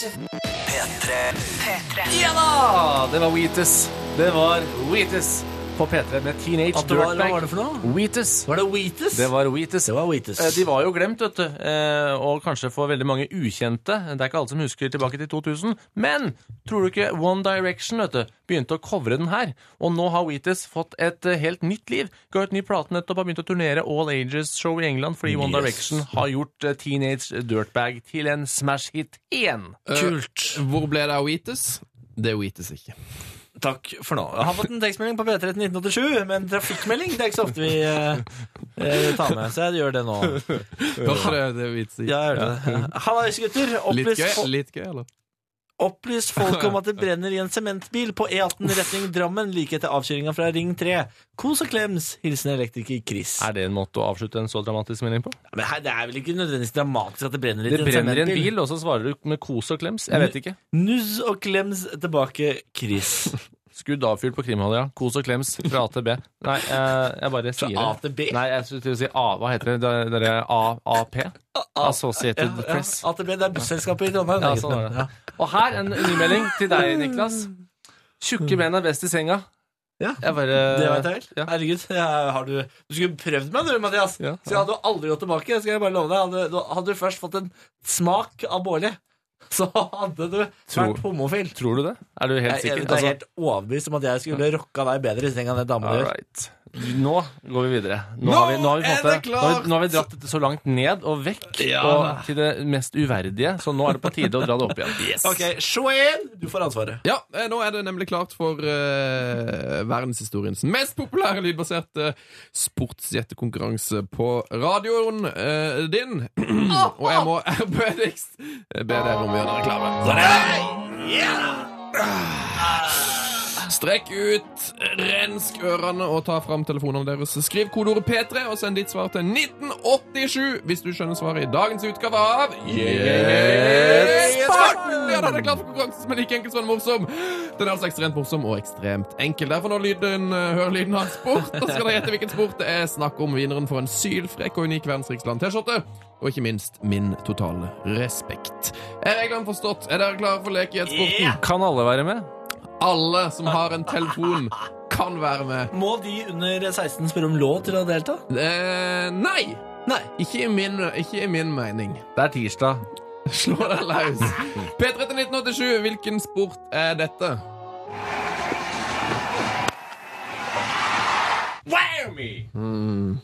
Ja da! Det var Wheatus. Det var Wheatus på P tre med Teenage At det var, hva Dirtbag. var det for noe? Wheatus. Var det Wheatus? Det var Wheatus. Det var Wheatus. Eh, De var jo glemt, vet du, eh, og kanskje for veldig mange ukjente. Det er ikke alle som husker tilbake til to tusen. Men tror du ikke One Direction vet du, begynte å covre den her? Og nå har Wheatus fått et eh, helt nytt liv. Ga ut ny plate nettopp, har begynt å turnere All Ages-show i England fordi One Yes. Direction har gjort eh, Teenage Dirtbag til en smash-hit igjen. Kult. Hvor ble det av Wheatus? Det er Wheatus ikke. Takk for nå. Jeg har fått en tekstmelding på P tre til nitten åttisju, men trafikkmelding det er ikke så ofte vi eh, eh, tar med, så jeg gjør det nå. Hørte det, det er Wheatus ikke. Ja, jeg gjør det. Hallais, gutter. Litt Opplys, gøy, fo- litt gøy, eller? opplys folk om at det brenner i en sementbil på E atten retning Drammen like etter avkjøringa fra Ring tre. Kos og klems. Hilsen elektriker Chris. Er det en måte å avslutte en så dramatisk melding på? Men her, det er vel ikke nødvendigvis dramatisk at det brenner i Det en brenner i en sementbil? bil, og så svarer du med kos og klems. Jeg vet ikke. Nuss og klems tilbake, Chris. Skudd avfyrt på Krimhalvøya. Kos og klems fra A til B. Nei, jeg, jeg bare Fra sier A det. til B. Nei, jeg skulle til å si A. Hva heter det? Det det er A, AP? Associated Ja, ja, Press. A til B, det er busselskapet i Trondheim. Ja, det, sånn er gutten. det. Og her en ny melding til deg, Niklas. Tjukke ben er best i senga. Ja. Jeg bare Det vet jeg vel. Ja. Herregud, jeg, har du, du skulle prøvd meg, du, Mathias. Ja. Så jeg hadde jo aldri gått tilbake. Skal jeg bare love deg. Hadde, du- hadde du først fått en smak av Bårli, så hadde du Tror- vært homofil. Tror du det? Er du helt Jeg, jeg, sikker? det er helt overbevist om at jeg skulle rocka deg bedre i senga enn det damene All gjør. right. Nå går vi videre. Nå, Nå har vi, nå, har vi på en er måte, det klart! nå, har vi, nå har vi dratt dette så langt ned og vekk Ja. og til det mest uverdige, så nå er det på tide å dra det opp igjen. Ok, Shoen, du får ansvaret. Ja, eh, nå er det nemlig klart for uh, verdenshistoriens mest populære lydbaserte sportsjettekonkurranse på radioen eh, din. Og jeg må ærbødigst be dere om å gjøre reklame. Strekk ut, rensk ørene og ta fram telefonene deres. Skriv kodeordet P tre og send ditt svar til nitten åttisju hvis du skjønner svaret i dagens utgave av Sporten! Ja, den er klart for konkurranse, men ikke enkelt sånn morsom. Den er altså ekstremt morsom og ekstremt enkel. Derfor når lyden, uh, hører lyden av sport, da skal dere gjette hvilken sport det er snakk om. Vinneren for en sylfrekk og unik verdensriksland T-skjorte. Og ikke minst min totale respekt. Er reglene forstått? Er dere klare for å leke i et sporten? Kan alle være med? Alle som har en telefon kan være med. Må de under seksten spørre om lov til å delta? Eh, nei! Nei, ikke i min, ikke i min mening. Det er tirsdag. Slå deg løs. P tre til nitten åttisju, hvilken sport er dette? Hmm.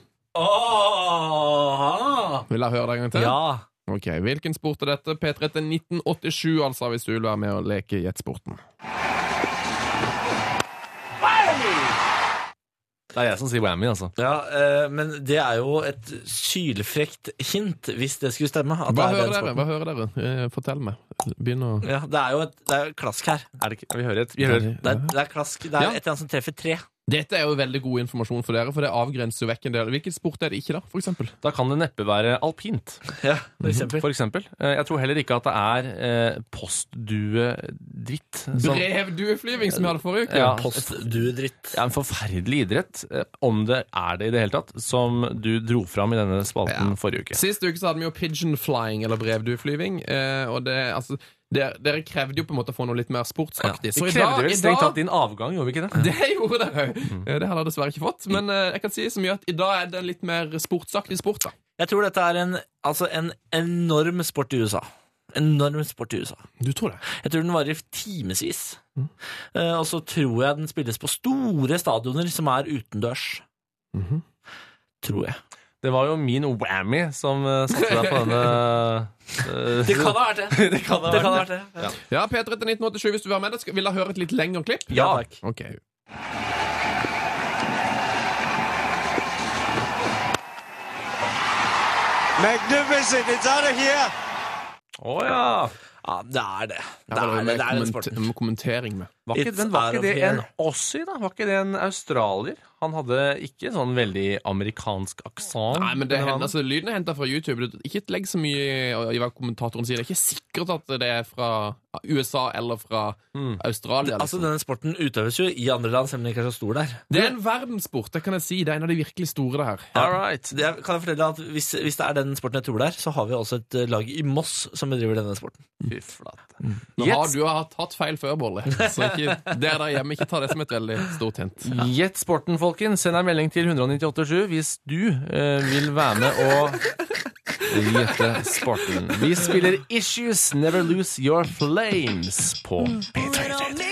Åh! Vil jeg høre det en gang til? Ja. Ok, hvilken sport er dette? P tre til nitten åttisju, altså, hvis du vil være med og leke Gjettsporten. Det er jeg som sier whammy, altså. Ja, eh, men det er jo et sylfrekt hint, hvis det skulle stemme. At Hva det er hører den dere? sporten. Hva hører dere? Eh, fortell meg. Begynn å... Ja, det er jo et, det er jo klask her. Er det ikke? Vi hører et. Vi hører. Det er, det er klask. Det er Ja. et eller annet som treffer tre. Dette er jo veldig god informasjon for dere, for det avgrenser jo vekk en del. Hvilken sport er det ikke da, for eksempel? Da kan det neppe være alpint, Ja, for eksempel. for eksempel. Eh, Jeg tror heller ikke at det er eh, postdue-dritt. som- Brevdueflyving som vi hadde forrige uke. Ja, Postduedritt. Ja, en forferdelig idrett, eh, om det er det i det hele tatt, som du dro fram i denne spalten Ja. forrige uke. Sist uke så hadde vi jo pigeon flying, eller brevdueflyving, eh, og det, altså, dere, dere krevde jo på en måte å få noe litt mer sportsaktig. Vi Så i krevde dag, vel i strengt dag tatt din avgang, gjorde vi ikke det? Det gjorde dere òg. Det hadde jeg dessverre ikke fått. Men eh, jeg kan si så mye at i dag er det en litt mer sportsaktig sport. da. Jeg tror dette er en, altså en enorm sport i U S A. Enorm sport i U S A. Du tror det? Jeg tror den varer i timevis. Eh, og så tror jeg den spilles på store stadioner som er utendørs. Mhm. Tror jeg. Det var jo min whammy som uh, satte deg på denne uh, Det kan ha vært det. det kan ha Det kan ha vært vært det. Ja, Ja, P tre til nitten åttisju, hvis du vil være med. Skal- Vil dere høre et litt lengre klipp? ja takk. Ok. Magnificent, it's out of here. Å ja! Ja, det er det. Ja, Det er, med det, det er den komment- sporten. med kommentering med. Var ikke, It's den, var out ikke of det here en nå. Aussie, da? Var ikke det en australier? Han hadde ikke sånn veldig amerikansk aksent. Nei, men det denne hender, mannen. altså, lyden er hentet fra YouTube. Du- Ikke legg så mye i hva kommentatoren sier. Det er ikke sikkert at det er fra U S A eller fra Mm. Australia. Altså, Liksom. denne sporten utøves jo i andre land, selv om den ikke er så stor der. Det er en verdenssport, det kan jeg si. Det er en av de virkelig store, det her. All right. Det jeg kan jeg fortelle at hvis, hvis det er den sporten jeg tror det er, så har vi også et eh, lag i Moss som bedriver denne sporten. Fy flate. Nå Gjett- har du har tatt feil før, Bolle. Så ikke, dere der hjemme, ikke ta det som et veldig stort hint. Gjett sporten, folkens. Send en melding til ett ni åtte sju hvis du eh, vil være med og gjette sporten. Vi spiller Issues, Never Lose Your Flames på P tre.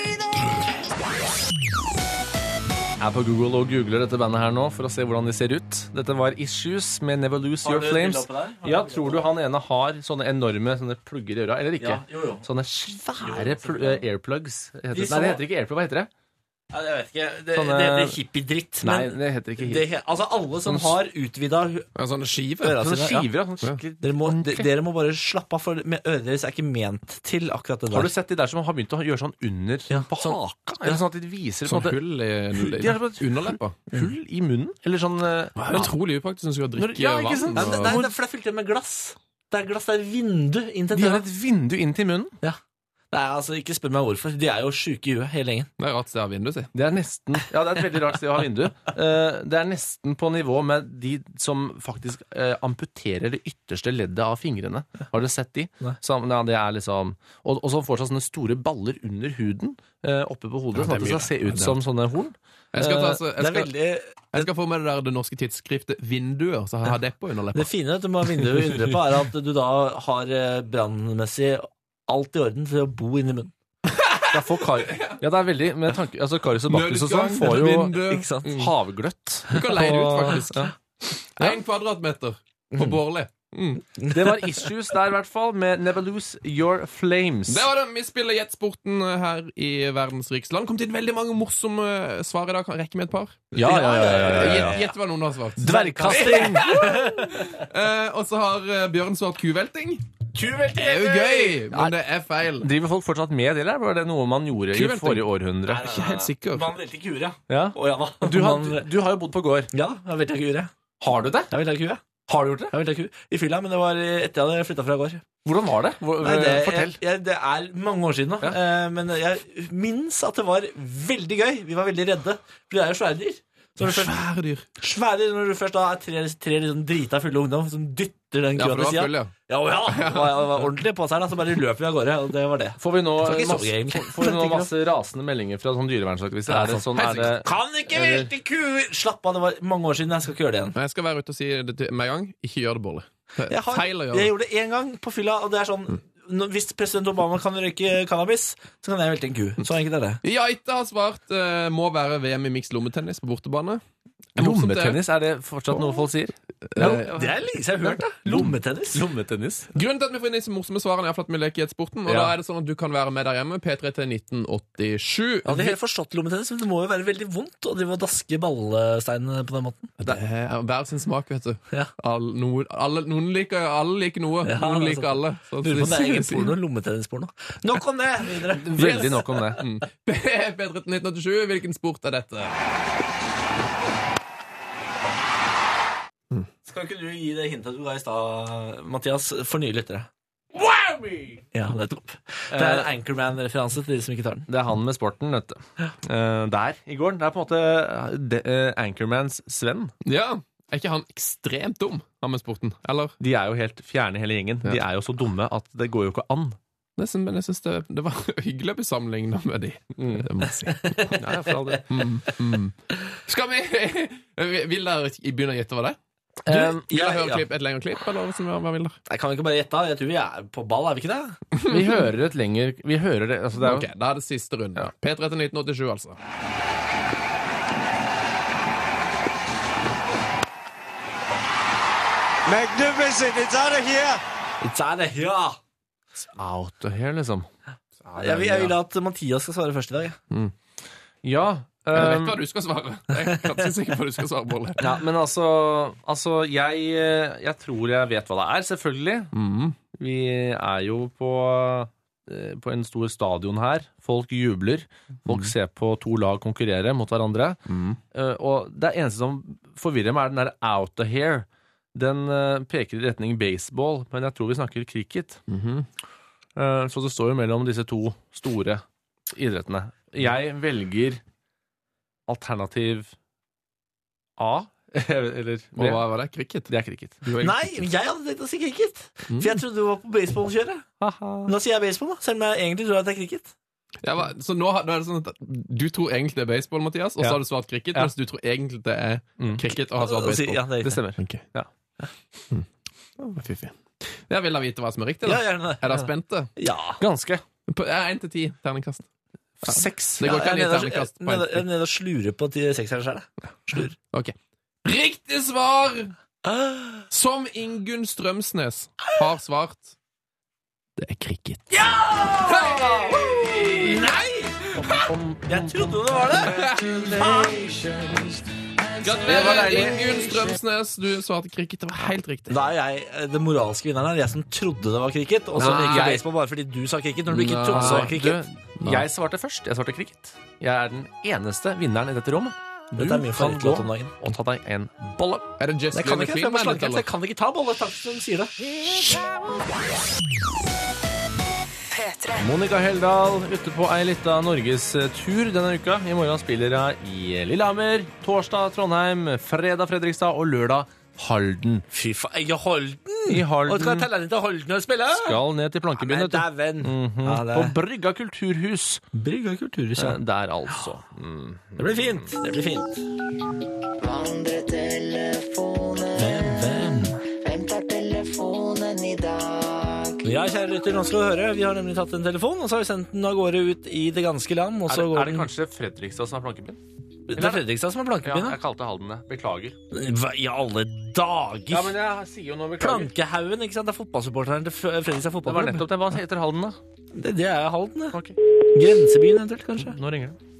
Jeg er på Google og googler dette bandet her nå for å se hvordan de ser ut. Dette var Issues med Never Lose Your Flames. Ja, tror du han ene har sånne enorme sånne plugger i øra, eller ikke? Ja, jo, jo. Sånne svære pl eh, airplugs. Heter Vi det. så- Nei, det heter ikke airplug, hva heter det? Ja, jeg vet ikke. Det, Sånne- det heter hippiedritt. Nei, Men det heter ikke det, he- altså, alle som har utvida En sånn skive. øra Sånne sine ja. skiver, ja. Sånn skikkelig Dere må, de, ordentlig. dere må bare slappe av, for med ørene deres er ikke ment til akkurat det der. Har du sett de der som har begynt å gjøre sånn under Ja, på sånn- haka? Eller sånn at de viser på Sånn en måte hull i, De har bare- i underleppa. hull i munnen? Eller sånn eh, Det er utrolig upraktisk når du skal Når- drikke ja, ikke sant? vann. Nei, det, Og... nei, det, er for det er fylt med glass. Det er glass, det er vindu inn til De har døra. et vindu inn til munnen. Nei, altså, ikke spør meg hvorfor. De er jo sjuke i huet, hele gjengen. Det er rart sted av vinduet si. Det er nesten Ja, det er et veldig rart sted å ha vindu. Eh, det er nesten på nivå med de som faktisk eh, amputerer det ytterste leddet av fingrene. Har dere sett de? Nei. Som, ja, det er liksom Og, og så får seg sånne store baller under huden eh, oppe på hodet, Ja, sånn at det det er skal se mye. ut som sånne horn. Jeg skal, ta, Eh, altså, jeg Det er skal, veldig jeg skal få med det der det norske tidsskriftet Vinduer, så har jeg det på underleppa. Det fine vet du, med vinduet under på, er at du da har eh, brannmessig alt i orden til å bo inni munnen. Da får Kari Ja, det er veldig med tanke, altså Karius og Baktus og sånn Nødutgang, får jo vindu. Ikke sant? havgløtt. Du kan leie det ut, på- faktisk. Ja. En kvadratmeter på Bårli. Mm. Det var Issues der, i hvert fall, med Never Lose Your Flames. Det var det. Vi spiller Gjettsporten her i verdens rikeste land. Kom til veldig mange morsomme svar i dag. Kan jeg rekke med et par? Ja, ja, ja, ja, ja, ja. Gjett- Gjett hva noen har svart. Dvergkasting! Eh, og så har eh, Bjørn svart kuvelting. Det er jo gøy, men det er feil. Driver folk fortsatt med det, eller var det noe man gjorde i Kuvelting. forrige århundre? Jeg er ikke helt sikker. Man velter kuer, ja. Ja. Å ja da. Du, har, Man- du har jo bodd på gård. Ja, jeg velta kuer, jeg. Har du det? Jeg velta kuer, jeg. Har du gjort det? Jeg velta ku i fylla, men det var etter jeg hadde flytta fra gård. Hvordan var det? Hvor, Nei, det, Fortell. jeg, jeg, det er mange år siden nå, eh, men jeg minnes at det var veldig gøy. Vi var veldig redde, for det er jo svære dyr. Så når du først, Svære dyr. svære dyr når du først da er tre, tre liksom drita fulle ungdom som dytter den Ja, kua for det til var sida. full, ja. Ja, å ja, det var, det var ordentlig på seg, da, så bare løper vi av gårde, og det var det. Får vi nå Så ikke så masse, gøy, egentlig. får vi nå masse rasende meldinger fra sånn dyrevernsaktivister? Er det sånn? Er det Kan ikke velte kuer! Slapp av, det var mange år siden. Jeg skal ikke gjøre det igjen. Men jeg skal være ute og si det til med en gang. Ikke gjør det, Bolle. Det er Jeg, har, feil å jeg gjøre det. gjorde det én gang på fylla, og det er sånn når, hvis president Obama kan røyke cannabis, så kan jeg velte en ku. Så enkelt er det. Geite har svart eh, må være V M i mixed lommetennis på bortebane. Er morsomt, det. Lommetennis, er det fortsatt noe folk sier? Ja, det er lenge siden jeg har hørt det. Lommetennis. Lommetennis. Grunnen til at vi får inn disse morsomme svarene er at vi leker i et sporten, og Ja. da er det sånn at du kan være med der hjemme, P tre til nitten åttisju. Jeg hadde helt forstått lommetennis, men det må jo være veldig vondt å drive og daske ballesteinene på den måten. Det er hver sin smak, vet du. Ja. All, noen, alle, noen liker, alle liker noe, Ja, noen det er liker sant. alle. Så, Lurer på om det er egen porno, lommetennisporno. Nok om det, videre. Veldig nok om det. Mm. P tre til nitten åttisju, hvilken sport er dette? Skal ikke du gi det hintet du ga i stad, Mathias, for nye lyttere? Ja, nettopp. Det er en Anchorman-referanse til de som ikke tar den. Det er han med sporten, vet du. Eh, der, i går. Det er på en måte de, eh, Anchormans Sven. Ja, er ikke han ekstremt dum, han med sporten? Eller? De er jo helt fjerne hele gjengen. De er jo så dumme at det går jo ikke an. Nesten, men jeg synes det, det var hyggelig å bli sammenlignet med de. Mm. Det må jeg si. Ja, for all del. Mm, mm. Skal vi Vil dere begynne å gjette hva det er? Du, Um, Vil ja, dere høre ja. klipp, et lengre klipp, eller hva, hva vil dere? Jeg kan vi ikke bare gjette? Jeg tror vi er på ball, er vi ikke det? vi hører et lenger Vi hører det, altså det er jo Ok, da er det siste runde. Ja. P tre til nitten åttisju, altså. Magnificent, it's out of here! It's out of here! out of here, liksom. Jeg vil, jeg vil at Mathias skal svare først i dag. Ja. Jeg vet um, hva du skal svare. Jeg er ganske sikker på hva du skal svare, Bolle. ja, men altså, altså jeg, jeg tror jeg vet hva det er, selvfølgelig. Mm. Vi er jo på, eh, på en stor stadion her. Folk jubler. Folk ser på to lag konkurrere mot hverandre. Mm. Eh, og det eneste som forvirrer meg er den der out of here. Den eh, peker i retning baseball, men jeg tror vi snakker cricket. Mhm. Eh, så det står jo mellom disse to store idrettene. Jeg velger alternativ A, eller Og hva var det? Cricket? det er cricket. Du velger Nei, cricket. jeg hadde tenkt å si cricket. For jeg trodde du var på baseballkjøret. Men da sier jeg baseball, da. Selv om jeg egentlig tror at det er cricket. Ja, hva- så nå, har- nå er det sånn at du tror egentlig det er baseball, Mathias, og så Ja. har du svart cricket, Ja. mens du tror egentlig det er Mm. cricket og har svart Og si- baseball. Ja, det er Det stemmer. Ok. Ja. Mm. Det var fiffig. Jeg vil da vite hva som er riktig, Ja, da. gjerne det. Er dere spente? Ja. Ganske. På én til ti terningkast. Seks. Det går Ja, ikke an jeg å er gi nede og- terningkast på jeg er en til. nede og slurer på til sekseren selv. Slur. Ok. Riktig svar! Som Ingunn Strømsnes har svart, det er cricket. Nei! Jeg trodde det var det. Gratulerer, Ingunn Strømsnes. Du svarte cricket. Det var helt riktig. Da er jeg eh, den moralske vinneren her. Jeg som trodde det var cricket, og så Nei. gikk jeg baseball bare fordi du sa cricket. Når du ikke trodde det var cricket. Du, jeg svarte først. Jeg svarte cricket. Jeg er den eneste vinneren i dette rommet. Du Dette er min kan gå favorittlåt om dagen. og ta deg en bolle. Er det Just Jeg kan Lene ikke, for jeg, må Clean slanke, Band, så jeg kan ikke ta bolle, takk som sier det. Monica Heldal ute på ei lita norgestur denne uka. I morgen spiller hun i Lillehammer, torsdag Trondheim, fredag Fredrikstad og lørdag Halden. Fy faen, jeg er Holden! I Og skal Halden telle den til Holden og spille? skal ned til Plankebyen, Nei, vet du. dæven. Mhm. Ja, det På er Brygga kulturhus. Brygga kulturhus, ja. Eh, Der, altså. Mm. Det blir fint. Det blir fint. Andre telefoner. Hvem, hvem? Hvem tar telefonen i dag? Ja, kjære lytter, nå skal du høre. Vi har nemlig tatt en telefon, og så har vi sendt den av gårde ut i det ganske land. Og Er, så det, går er det den... kanskje Fredrikstad som er Plankebyen? Det er Fredrikstad som er Ja, plankebyen. jeg kalte Halden det. Beklager. Hva i alle dager? Ja, men jeg sier jo nå beklager. Plankehaugen, ikke sant? Det er fotballsupporteren til F- Fredrikstad Det var fotballklubb. nettopp det. Hva heter Halden, da? Det, det er Halden, det. Ok, Grensebyen eventuelt, kanskje. nå ringer det.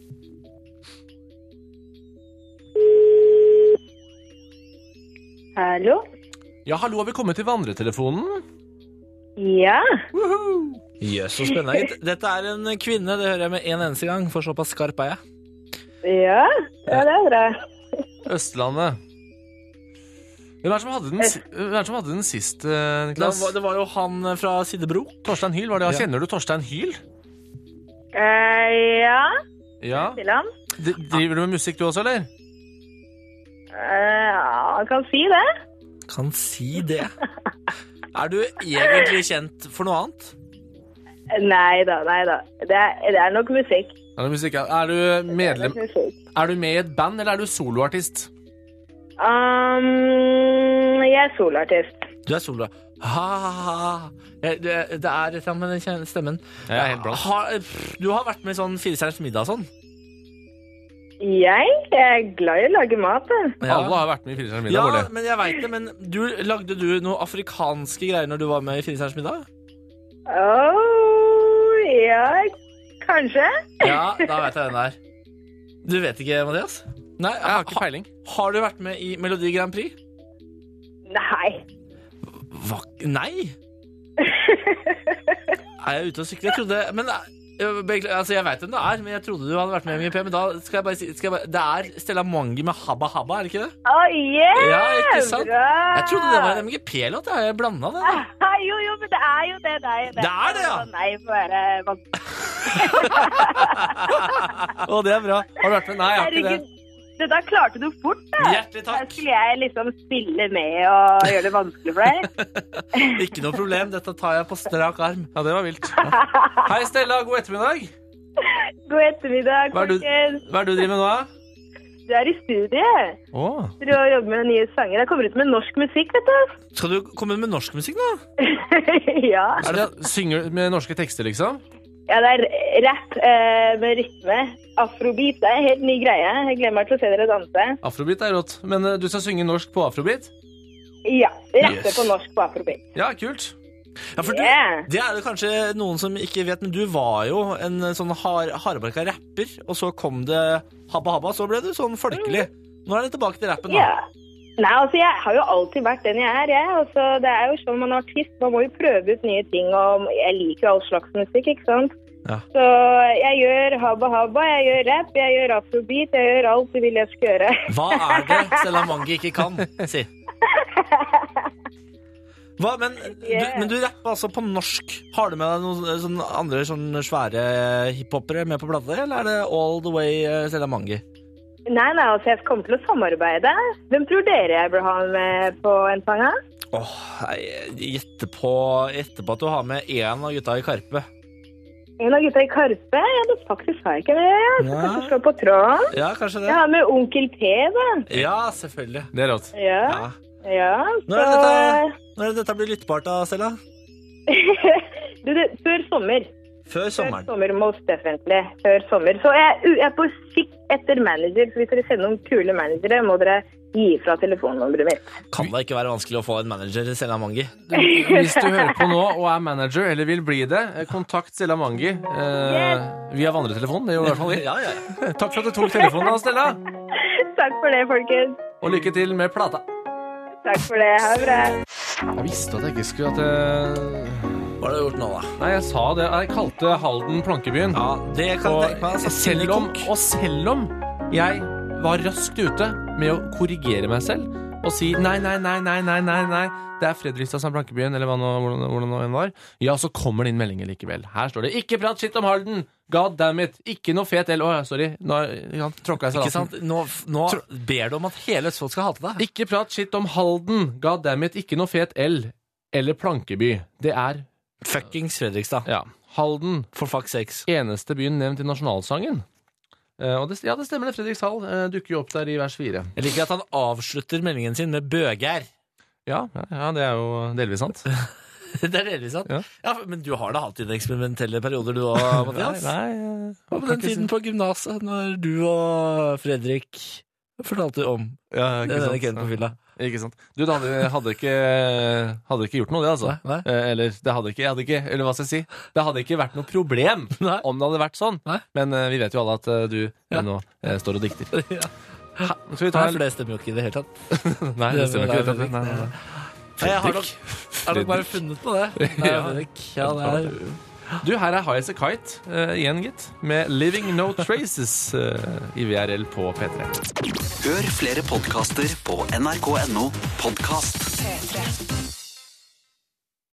Hallo? Ja, hallo, har vi kommet til vandretelefonen? Ja. Jøss, så spennende. gitt. Dette er en kvinne, det hører jeg med en eneste gang, for såpass skarp er jeg. Ja, ja det er bra. Østlandet. Hvem er det som hadde den, si- hvem er det som hadde den sist, eh, Det Niklas? var, det var jo han fra Siddebro. Torstein Hyl, var det? Ja. Kjenner du Torstein Hyl? Eh, ja, Ja. til han. D driver du med musikk du også, eller? Eh, ja, han kan si det. Kan si det. Er du egentlig kjent for noe annet? Nei da, nei da. Det er, det er nok musikk. Er, det musikk? er du Det er medlem nok musikk. Er du med i et band, eller er du soloartist? Um, jeg er soloartist. Du er Sola. Ha-ha-ha. Det, det er et eller annet med den kjen- stemmen. Jeg er helt blank. Har, du har vært med i sånn Firestjerners middag og sånn? Jeg er glad i å lage mat. Da. Ja. Alle har vært med i Fire stjerners middag, Ja, Ole. men jeg vet det, men du, lagde du noe afrikanske greier når du var med i Fire stjerners middag? Åh, ja, kanskje. Ja, da vet jeg den der. Du vet ikke, Mathias? Nei, jeg har ikke peiling. Ha, har du vært med i Melodi Grand Prix? Nei. Hva? Nei? Er jeg ute og sykler? Jeg trodde, men... Altså, jeg vet hvem det er, men jeg trodde du hadde vært med i M G P. Men da skal jeg bare si skal jeg bare, det er Stella Mangi med Habba Habba, er det ikke det? Oh, yeah! Ja, ikke sant? Bra! Jeg trodde det var en M G P-låt. Jeg blandet det. Ah, jo, jo, men det er jo det. Det er, det. Det er det, ja! Nei, bare... Å, det er bra. Har du vært med? Nei, jeg har ikke det. Det der klarte du fort, da. Hjertelig takk. Da skulle jeg liksom spille med og gjøre det vanskelig for deg. Ikke noe problem, dette tar jeg på strak arm. Ja, det var vilt. Ja. Hei Stella, god ettermiddag. God ettermiddag, hva er, du, hva er du driver med nå, da? Du er i studiet. Åh. Du har jobbet med nye sanger. Jeg kommer ut med norsk musikk, vet du. Skal du komme ut med norsk musikk nå? Ja. Er det, synger du med norske tekster, liksom? Ja, det er rap eh, med rytme. Afrobeat, det er en helt ny greie. Jeg gleder meg til å se dere danse. Afrobeat er rått. Men uh, du skal synge norsk på afrobeat? Ja, rappe Yes. på norsk på afrobeat. Ja, kult. Ja, for du, Yeah. det er det kanskje noen som ikke vet, men du var jo en sånn har, hardbarka rapper, og så kom det Habba Habba, så ble du sånn folkelig. Nå er det tilbake til rappen, da. Ja. Nei, altså jeg har jo alltid vært den jeg er, jeg. Altså, det er jo sånn man er artist, man må jo prøve ut nye ting, og jeg liker jo all slags musikk, ikke sant? Ja. Så jeg gjør Habba Habba, jeg gjør rap, jeg gjør afrobeat, jeg gjør alt du vil jeg skal gjøre. Hva er det Stella Mangi ikke kan, si? Hva, men, Yeah. du, men du rapper altså på norsk. Har du med deg noen sånne andre sånne svære hiphopere med på plata, eller er det all the way uh, Stella Mangi? Nei, nei, altså jeg kommer til å samarbeide. Hvem tror dere jeg bør ha med på en sang her? Åh, jeg gjetter på, gjetter på at du har med en av gutta i Karpe. En av gutta i Karpe? Ja, det faktisk har jeg ikke det. Jeg skal Ja. kanskje slå på tråden. Ja, kanskje det. Jeg har med Onkel P, da. Ja, selvfølgelig. Det er rått. Ja, Ja. ja, Når er så... dette, når er det dette blir lyttbart da, Stella? du, det, før sommer. Før Før sommeren. sommer, most definitely. Før sommer. Så jeg, jeg er på sikt etter manager, så hvis dere sender noen kule managere, må dere gi fra telefonnummeret mitt. Kan det ikke være vanskelig å få en manager til Stella Mangi? Hvis du hører på nå og er manager, eller vil bli det, eh, kontakt Stella Mangi eh, via vandretelefon. Det gjør i hvert fall vi. Ja, ja. Takk for at du tok telefonen da, Stella. Takk for det, folkens. Og lykke til med plata. Takk for det. Ha det bra. Jeg visste at jeg ikke skulle at jeg... Hva har du gjort nå, da? Nei, jeg sa det. Jeg kalte Halden Plankebyen. Ja, det kan jeg tenke meg. Og Altså, selv om, og selv om jeg var raskt ute med å korrigere meg selv og si nei, nei, nei, nei, nei, nei, nei, det er Fredrikstad som Plankebyen, eller hva nå, hvordan, hvordan det var, ja, så kommer det inn meldinger likevel. Her står det, ikke prat shit om Halden, god damn it, ikke noe fet el, åh, sorry, nå ja, tråkket jeg Ikke salaten. sant? Nå, nå ber du om at hele Østfold skal hate deg. Ikke prat shit om Halden, god damn it, ikke noe fet el, eller Plankeby. Det er, Fuckings Fredrikstad. ja, Halden, For fuck's sakes. eneste byen nevnt i nasjonalsangen. Eh, og det, ja, det stemmer det. Fredrikshall eh, dukker jo opp der i vers fire. Jeg liker at han avslutter meldingen sin med bøgær. Ja, ja, ja, det er jo delvis sant. Det er delvis sant. Ja. Ja, men du har da hatt dine eksperimentelle perioder, du òg, Mathias? Nei, nei, Hva med den tiden på gymnaset, når du og Fredrik fortalte om ja, ikke denne sant. kvelden på fylla? Ikke sant. Du, det hadde, hadde, ikke, hadde ikke gjort noe, det, altså. Nei, nei. Eh, Eller det hadde ikke, jeg hadde ikke, eller hva skal jeg si? Det hadde ikke vært noe problem Nei. om det hadde vært sånn. Nei. Men eh, vi vet jo alle at eh, du Ja. eh, nå eh, står og dikter. Ja. Ha, skal vi ta Nei, en... for det stemmer jo ikke i det hele tatt. Nei, det stemmer ikke. Fredrik, Nei, nei, nei. Nei, jeg har nok, har nok bare funnet på det. Nei, Ja. Fredrik. Ja, det er... Du, her er High As A Kite uh, igjen, gitt, med Living No Traces uh, i V R L på P tre. Hør flere podcaster på n r k punktum no podkast. P tre.